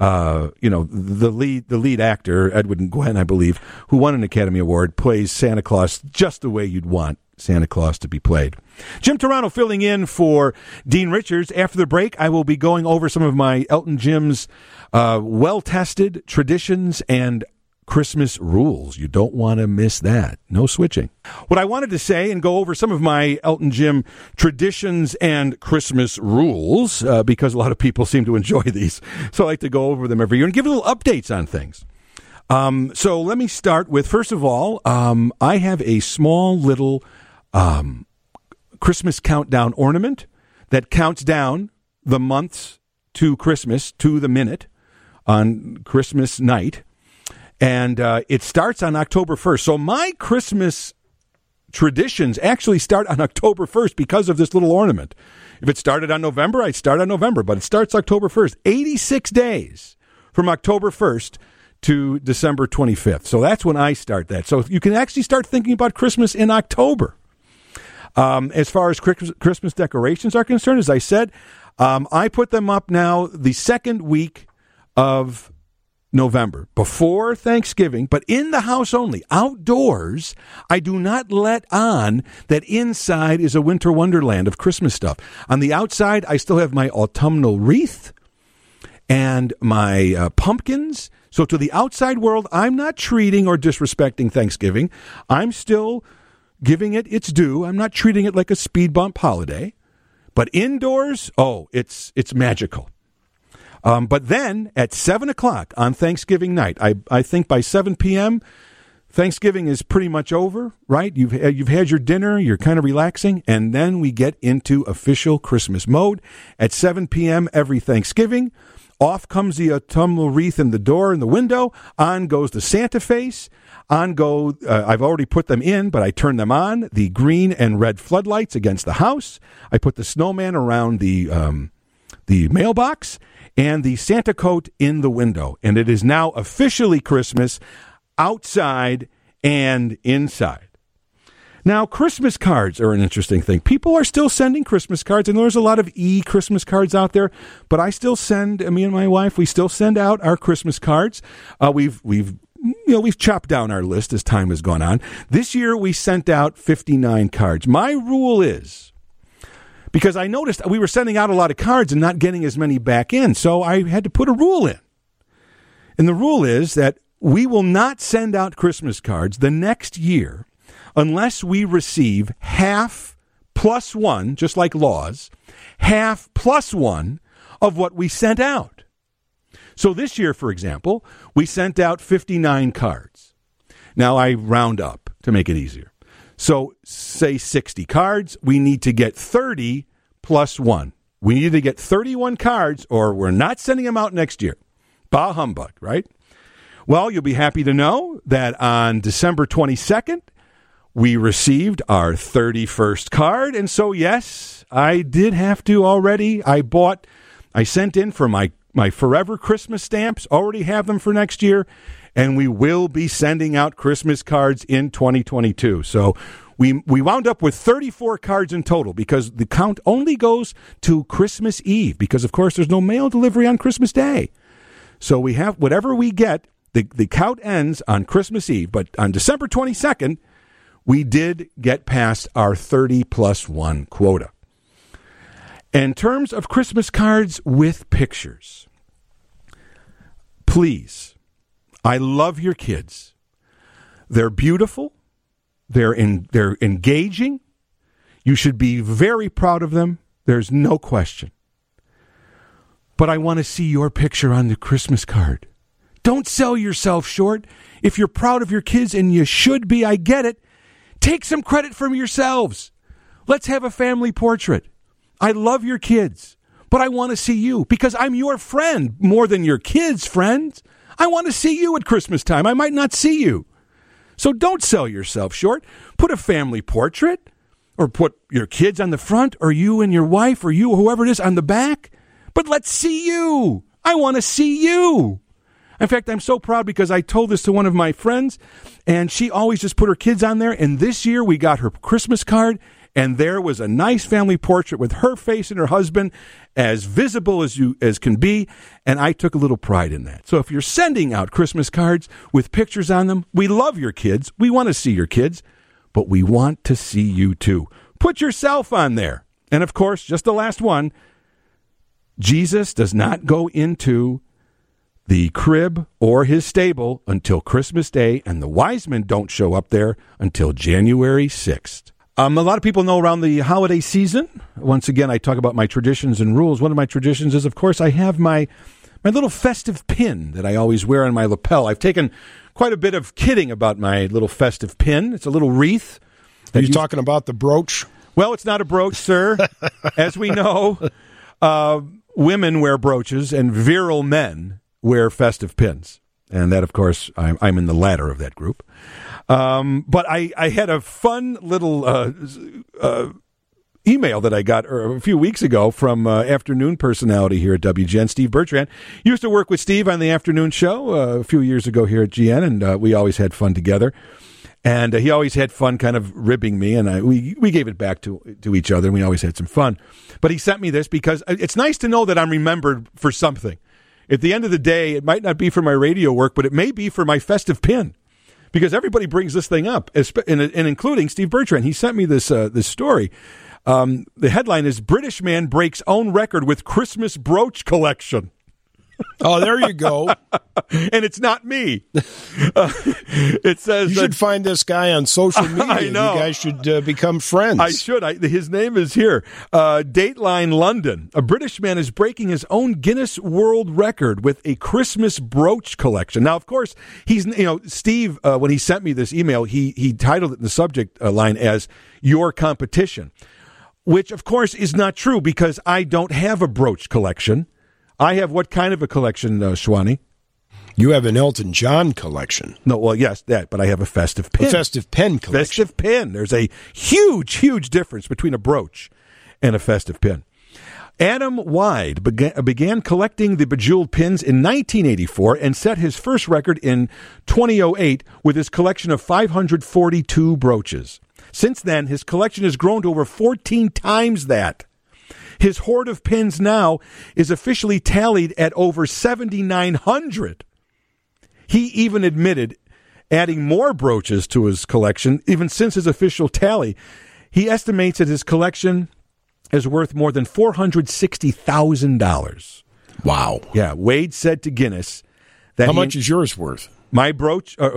the lead actor, Edward Gwen, I believe, who won an Academy Award, plays Santa Claus just the way you'd want Santa Claus to be played. Jim Turano filling in for Dean Richards. After the break, I will be going over some of my Elton Jim's well-tested traditions and Christmas rules. You don't want to miss that. No switching. What I wanted to say and go over some of my Elton Jim traditions and Christmas rules, because a lot of people seem to enjoy these. So I like to go over them every year and give little updates on things. So let me start with, first of all, I have a small little Christmas countdown ornament that counts down the months to Christmas to the minute on Christmas night. And it starts on October 1st. So my Christmas traditions actually start on October 1st because of this little ornament. If it started on November, I'd start on November, but it starts October 1st. 86 days from October 1st to December 25th. So that's when I start that. So you can actually start thinking about Christmas in October. As far as Christmas decorations are concerned, as I said, I put them up now the second week of November, before Thanksgiving, but in the house only. Outdoors, I do not let on that inside is a winter wonderland of Christmas stuff. On the outside, I still have my autumnal wreath and my pumpkins. So to the outside world, I'm not treating or disrespecting Thanksgiving. I'm still giving it its due. I'm not treating it like a speed bump holiday. But indoors, it's magical. But then at 7 o'clock on Thanksgiving night, I think by 7 p.m., Thanksgiving is pretty much over, right? You've had your dinner, you're kind of relaxing, and then we get into official Christmas mode. At 7 p.m. every Thanksgiving, off comes the autumnal wreath in the door and the window, on goes the Santa face, I've already put them in, but I turn them on, the green and red floodlights against the house. I put the snowman around the mailbox, and the Santa coat in the window. And it is now officially Christmas outside and inside. Now, Christmas cards are an interesting thing. People are still sending Christmas cards, and there's a lot of e-Christmas cards out there, but I still send, me and my wife, we still send out our Christmas cards. We've we've chopped down our list as time has gone on. This year we sent out 59 cards. My rule is, because I noticed we were sending out a lot of cards and not getting as many back in, so I had to put a rule in. And the rule is that we will not send out Christmas cards the next year unless we receive half plus one, just like laws, half plus one of what we sent out. So this year, for example, we sent out 59 cards. Now I round up to make it easier. So say 60 cards, we need to get 30 plus one. We need to get 31 cards or we're not sending them out next year. Bah humbug, right? Well, you'll be happy to know that on December 22nd, we received our 31st card. And so, yes, I did have to already. I sent in for my Forever Christmas stamps, already have them for next year. And we will be sending out Christmas cards in 2022. So we wound up with 34 cards in total because the count only goes to Christmas Eve because, of course, there's no mail delivery on Christmas Day. So we have whatever we get, the count ends on Christmas Eve. But on December 22nd, we did get past our 30 plus one quota. In terms of Christmas cards with pictures, please, I love your kids. They're beautiful. They're engaging. You should be very proud of them. There's no question. But I want to see your picture on the Christmas card. Don't sell yourself short. If you're proud of your kids, and you should be, I get it, take some credit from yourselves. Let's have a family portrait. I love your kids, but I want to see you because I'm your friend more than your kids' friends. I want to see you at Christmas time. I might not see you. So don't sell yourself short. Put a family portrait or put your kids on the front or you and your wife or you, whoever it is, on the back. But let's see you. I want to see you. In fact, I'm so proud because I told this to one of my friends, and she always just put her kids on there. And this year we got her Christmas card, and there was a nice family portrait with her face and her husband as visible as can be, and I took a little pride in that. So if you're sending out Christmas cards with pictures on them, we love your kids. We want to see your kids, but we want to see you too. Put yourself on there. And of course, just the last one, Jesus does not go into the crib or his stable until Christmas Day, and the wise men don't show up there until January 6th. A lot of people know around the holiday season, once again, I talk about my traditions and rules. One of my traditions is, of course, I have my little festive pin that I always wear on my lapel. I've taken quite a bit of kidding about my little festive pin. It's a little wreath. Are you talking about the brooch? Well, it's not a brooch, sir. As we know, women wear brooches and virile men wear festive pins. And that, of course, I'm in the latter of that group. But I had a fun little email that I got a few weeks ago from afternoon personality here at WGN, Steve Bertrand. Used to work with Steve on the afternoon show a few years ago here at GN, and we always had fun together. And he always had fun kind of ribbing me, and we gave it back to each other, and we always had some fun. But he sent me this because it's nice to know that I'm remembered for something. At the end of the day, it might not be for my radio work, but it may be for my festive pin. Because everybody brings this thing up, and including Steve Bertrand. He sent me this story. The headline is, British Man Breaks Own Record with Christmas Brooch Collection. Oh, there you go. And it's not me. It says you should find this guy on social media. I know. You guys should become friends. I should. His name is here. Dateline London. A British man is breaking his own Guinness World Record with a Christmas brooch collection. Now, of course, Steve, when he sent me this email, he titled it in the subject line as Your Competition, which, of course, is not true because I don't have a brooch collection. I have what kind of a collection, Shwani? You have an Elton John collection. No, well, yes, that, but I have a festive pin. A festive pen collection. Festive pin. There's a huge, huge difference between a brooch and a festive pin. Adam Wyde began collecting the bejeweled pins in 1984 and set his first record in 2008 with his collection of 542 brooches. Since then, his collection has grown to over 14 times that. His hoard of pins now is officially tallied at over 7,900. He even admitted adding more brooches to his collection, even since his official tally. He estimates that his collection is worth more than $460,000. Wow. Yeah, Wade said to Guinness that How much is yours worth? My brooch. I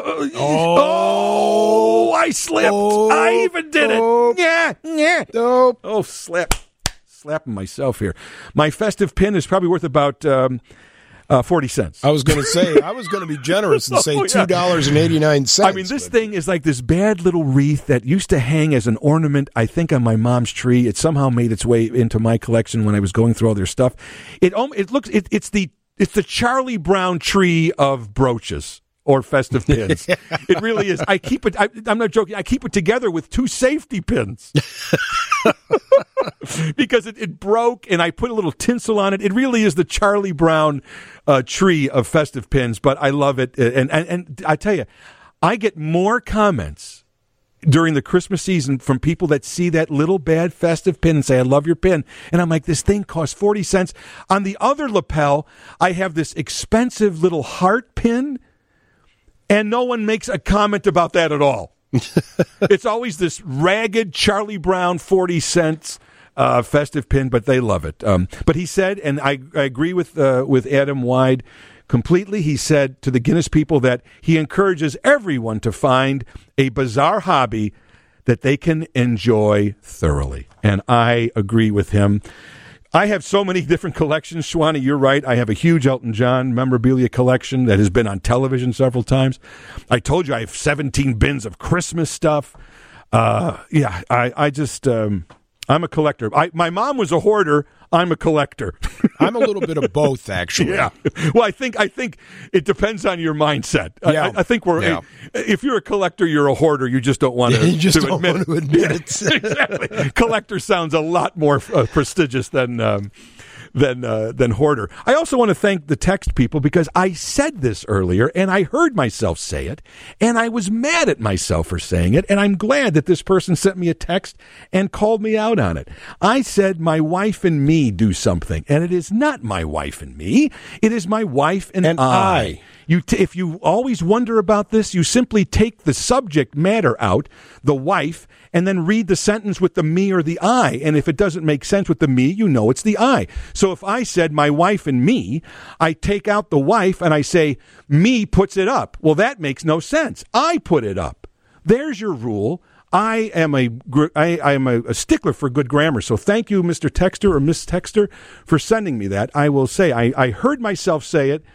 slipped. I even did it. Yeah. Oh, slapping myself here. My festive pin is probably worth about 40 cents. I was going to say, I was going to be generous and say $2.89. I mean, this thing is like this bad little wreath that used to hang as an ornament, I think, on my mom's tree. It somehow made its way into my collection when I was going through all their stuff. It's the Charlie Brown tree of brooches or festive pins. It really is. I keep it. I'm not joking. I keep it together with 2 safety pins because it broke, and I put a little tinsel on it. It really is the Charlie Brown tree of festive pins. But I love it, and I tell you, I get more comments during the Christmas season from people that see that little bad festive pin and say, I love your pin. And I'm like, this thing costs 40 cents. On the other lapel, I have this expensive little heart pin, and no one makes a comment about that at all. It's always this ragged Charlie Brown 40 cents festive pin, but they love it. But he said, and I agree with Adam Wide completely, he said to the Guinness people that he encourages everyone to find a bizarre hobby that they can enjoy thoroughly. And I agree with him. I have so many different collections, Shwani, you're right. I have a huge Elton John memorabilia collection that has been on television several times. I told you I have 17 bins of Christmas stuff. I'm a collector. My mom was a hoarder. I'm a collector. I'm a little bit of both, actually. Yeah. Well, I think it depends on your mindset. Yeah. I think if you're a collector, you're a hoarder. You just don't want to admit it. Exactly. Collector sounds a lot more prestigious than hoarder. I also want to thank the text people because I said this earlier and I heard myself say it and I was mad at myself for saying it, and I'm glad that this person sent me a text and called me out on it. I said my wife and me do something, and it is not my wife and me. It is my wife and I. If you always wonder about this, you simply take the subject matter out, the wife, and then read the sentence with the me or the I. And if it doesn't make sense with the me, you know it's the I. So if I said my wife and me, I take out the wife and I say me puts it up. Well, that makes no sense. I put it up. There's your rule. I am a stickler for good grammar. So thank you, Mr. Texter or Miss Texter, for sending me that. I will say I heard myself say it,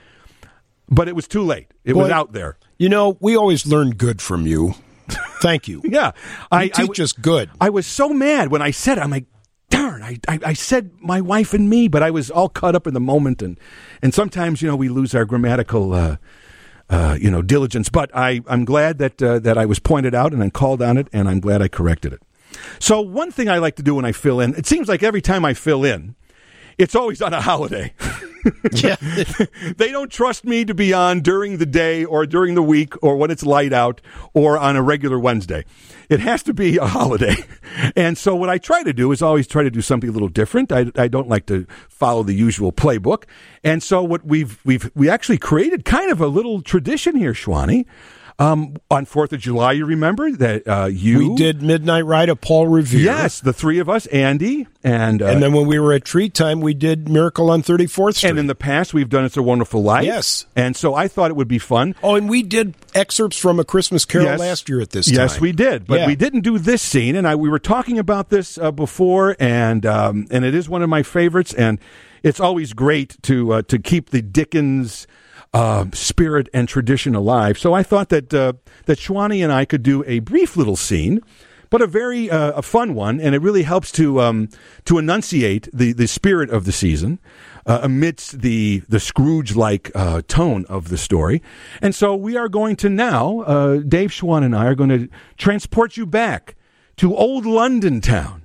but it was too late. It was out there. You know, we always learn good from you. Thank you. Yeah. You teach us good. I was so mad when I said it. I'm like, darn, I said my wife and me, but I was all caught up in the moment. And sometimes, we lose our grammatical, diligence. But I'm glad that I was pointed out and then called on it, and I'm glad I corrected it. So one thing I like to do when I fill in, it seems like every time I fill in, it's always on a holiday. Yeah. They don't trust me to be on during the day or during the week or when it's light out or on a regular Wednesday. It has to be a holiday. And so what I try to do is always try to do something a little different. I don't like to follow the usual playbook. And so what we actually created kind of a little tradition here, Shwani. On 4th of July, you remember that we did Midnight Ride of Paul Revere. Yes, the three of us, Andy. And then when we were at Treat Time, we did Miracle on 34th Street. And in the past, we've done It's a Wonderful Life. Yes. And so I thought it would be fun. Oh, and we did excerpts from A Christmas Carol last year at this time. Yes, we did. But we didn't do this scene. And we were talking about this before, and it is one of my favorites. And it's always great to keep the Dickens spirit and tradition alive. So I thought that Shwani and I could do a brief little scene, but a very a fun one, and it really helps to enunciate the spirit of the season amidst the Scrooge-like tone of the story. And so we are going to now, Dave Schwann and I are going to transport you back to old London town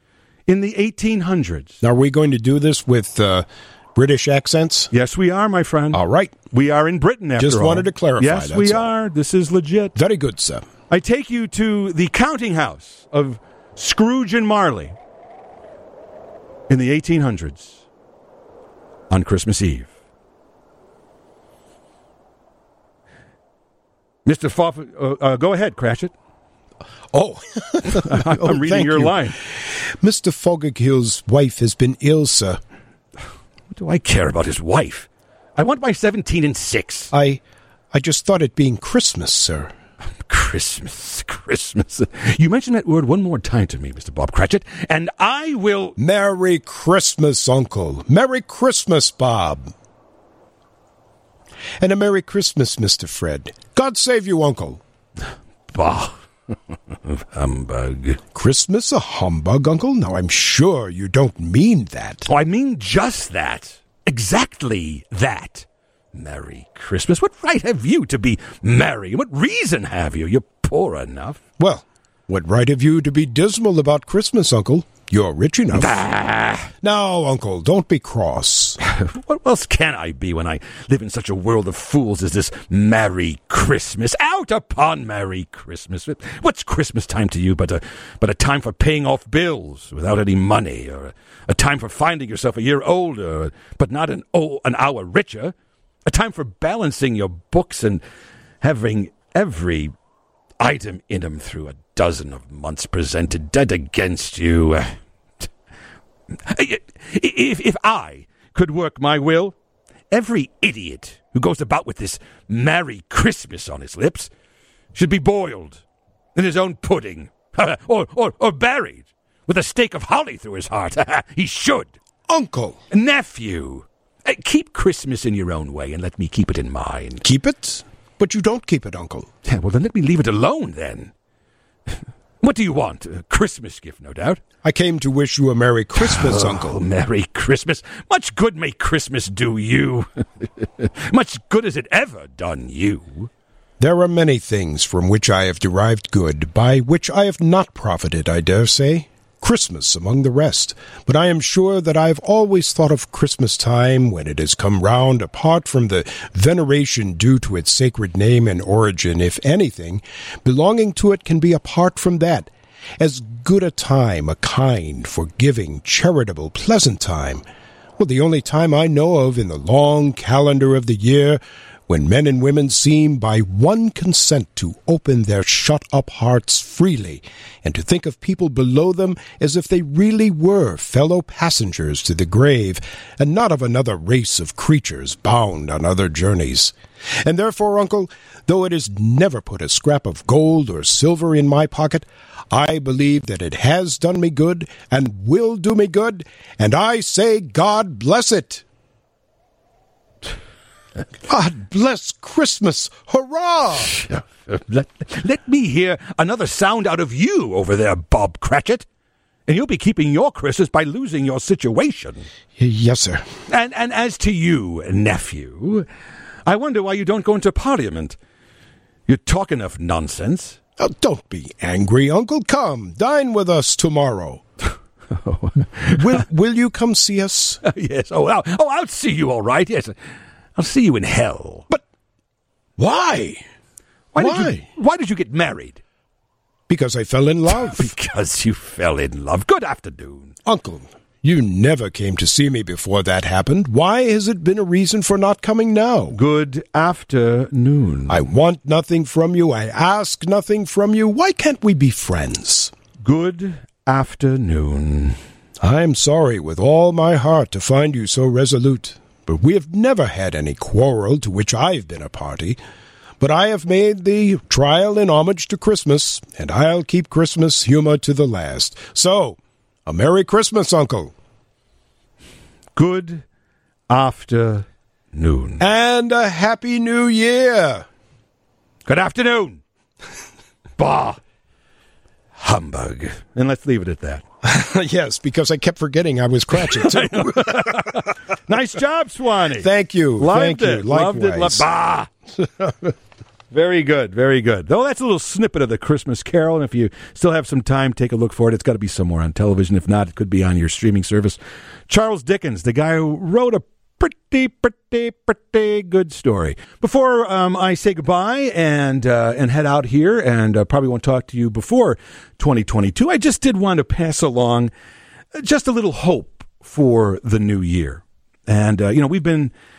in the 1800s. Are we going to do this with British accents? Yes, we are, my friend. All right. We are in Britain, after all. Just wanted to clarify. Yes, we are. This is legit. Very good, sir. I take you to the counting house of Scrooge and Marley in the 1800s on Christmas Eve. Mr. Foff, go ahead, Cratchit. Oh, I'm reading your line. Mr. Foggahill's wife has been ill, sir. What do I care about his wife? I want my 17 and 6. I just thought it being Christmas, sir. Christmas. You mention that word one more time to me, Mr. Bob Cratchit, and I will... Merry Christmas, Uncle. Merry Christmas, Bob. And a Merry Christmas, Mr. Fred. God save you, Uncle. Bah. Humbug. Christmas a humbug, Uncle? Now, I'm sure you don't mean that. Oh, I mean just that. Exactly that. Merry Christmas. What right have you to be merry? What reason have you? You're poor enough. Well, what right have you to be dismal about Christmas, Uncle? You're rich enough. Now, Uncle, don't be cross. What else can I be when I live in such a world of fools as this Merry Christmas? Out upon Merry Christmas. What's Christmas time to you but a time for paying off bills without any money, or a time for finding yourself a year older but not an hour richer, a time for balancing your books and having every item in them through a dozen of months presented dead against you. If I could work my will, every idiot who goes about with this Merry Christmas on his lips should be boiled in his own pudding, or buried with a stake of holly through his heart. He should. Uncle. Nephew. Keep Christmas in your own way and let me keep it in mine. Keep it? But you don't keep it, Uncle. Yeah, well, then let me leave it alone, then. What do you want? A Christmas gift, no doubt. I came to wish you a Merry Christmas, Uncle. Merry Christmas. Much good may Christmas do you. Much good has it ever done you. There are many things from which I have derived good, by which I have not profited, I dare say. Christmas among the rest, but I am sure that I have always thought of Christmas time, when it has come round, apart from the veneration due to its sacred name and origin, if anything, belonging to it can be apart from that, as good a time, a kind, forgiving, charitable, pleasant time. Well, the only time I know of in the long calendar of the year, when men and women seem by one consent to open their shut-up hearts freely, and to think of people below them as if they really were fellow passengers to the grave, and not of another race of creatures bound on other journeys. And therefore, Uncle, though it has never put a scrap of gold or silver in my pocket, I believe that it has done me good, and will do me good, and I say God bless it. God bless Christmas! Hurrah! Let me hear another sound out of you over there, Bob Cratchit. And you'll be keeping your Christmas by losing your situation. Yes, sir. And as to you, nephew, I wonder why you don't go into Parliament. You talk enough nonsense. Oh, don't be angry, Uncle. Come, dine with us tomorrow. Will you come see us? Yes. I'll see you all right. Yes. I'll see you in hell. But why? Why did you get married? Because I fell in love. Because you fell in love. Good afternoon. Uncle, you never came to see me before that happened. Why has it been a reason for not coming now? Good afternoon. I want nothing from you. I ask nothing from you. Why can't we be friends? Good afternoon. I'm sorry with all my heart to find you so resolute. But we have never had any quarrel to which I've been a party. But I have made the trial in homage to Christmas, and I'll keep Christmas humor to the last. So, a Merry Christmas, Uncle. Good afternoon. And a Happy New Year. Good afternoon. Bah. Humbug. And let's leave it at that. Yes, because I kept forgetting I was Cratchit, too. Nice job, Swanee. Thank you. Loved it. Likewise. Bah. Very good, very good. Though that's a little snippet of the Christmas Carol, and if you still have some time, take a look for it. It's got to be somewhere on television. If not, it could be on your streaming service. Charles Dickens, the guy who wrote a pretty good story. Before I say goodbye and head out here, and probably won't talk to you before 2022, I just did want to pass along just a little hope for the new year. And, we've been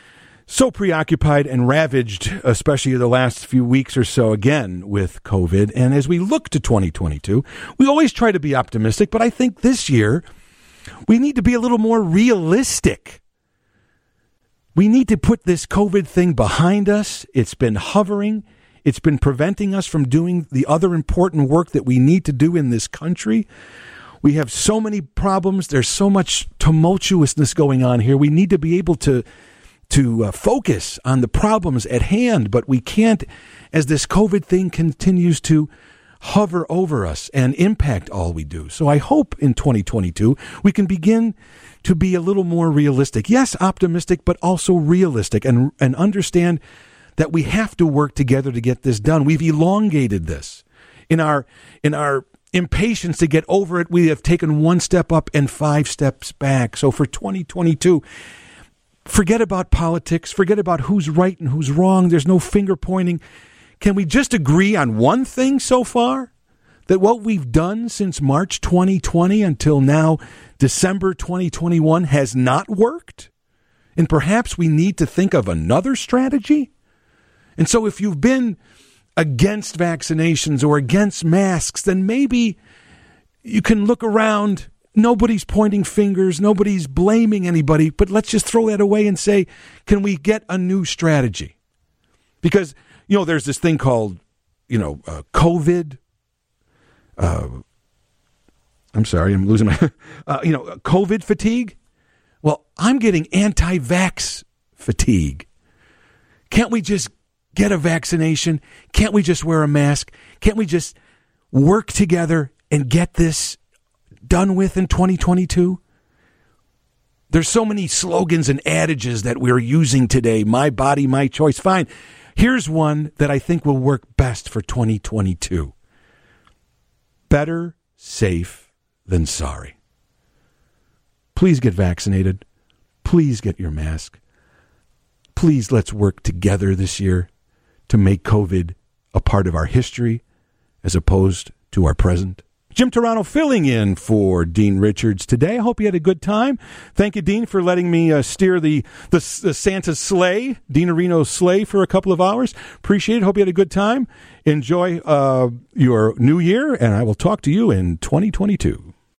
so preoccupied and ravaged, especially the last few weeks or so, again, with COVID. And as we look to 2022, we always try to be optimistic, but I think this year we need to be a little more realistic. We need to put this COVID thing behind us. It's been hovering. It's been preventing us from doing the other important work that we need to do in this country. We have so many problems. There's so much tumultuousness going on here. We need to be able to focus on the problems at hand, but we can't as this COVID thing continues to hover over us and impact all we do. So I hope in 2022 we can begin to be a little more realistic. Yes, optimistic, but also realistic and understand that we have to work together to get this done. We've elongated this. In our impatience to get over it, we have taken one step up and 5 steps back. So for 2022, forget about politics, forget about who's right and who's wrong. There's no finger pointing. Can we just agree on one thing so far? That what we've done since March 2020 until now, December 2021, has not worked? And perhaps we need to think of another strategy? And so if you've been against vaccinations or against masks, then maybe you can look around. Nobody's pointing fingers. Nobody's blaming anybody. But let's just throw that away and say, can we get a new strategy? Because, there's this thing called, COVID. I'm sorry, I'm losing my, COVID fatigue. Well, I'm getting anti-vax fatigue. Can't we just get a vaccination? Can't we just wear a mask? Can't we just work together and get this done with in 2022? There's so many slogans and adages that we're using today. My body, my choice. Fine. Here's one that I think will work best for 2022. Better safe than sorry. Please get vaccinated. Please get your mask. Please let's work together this year to make COVID a part of our history as opposed to our present. Jim Turano filling in for Dean Richards today. I hope you had a good time. Thank you, Dean, for letting me steer the Santa sleigh, Dean Reno's sleigh, for a couple of hours. Appreciate it. Hope you had a good time. Enjoy your new year, and I will talk to you in 2022.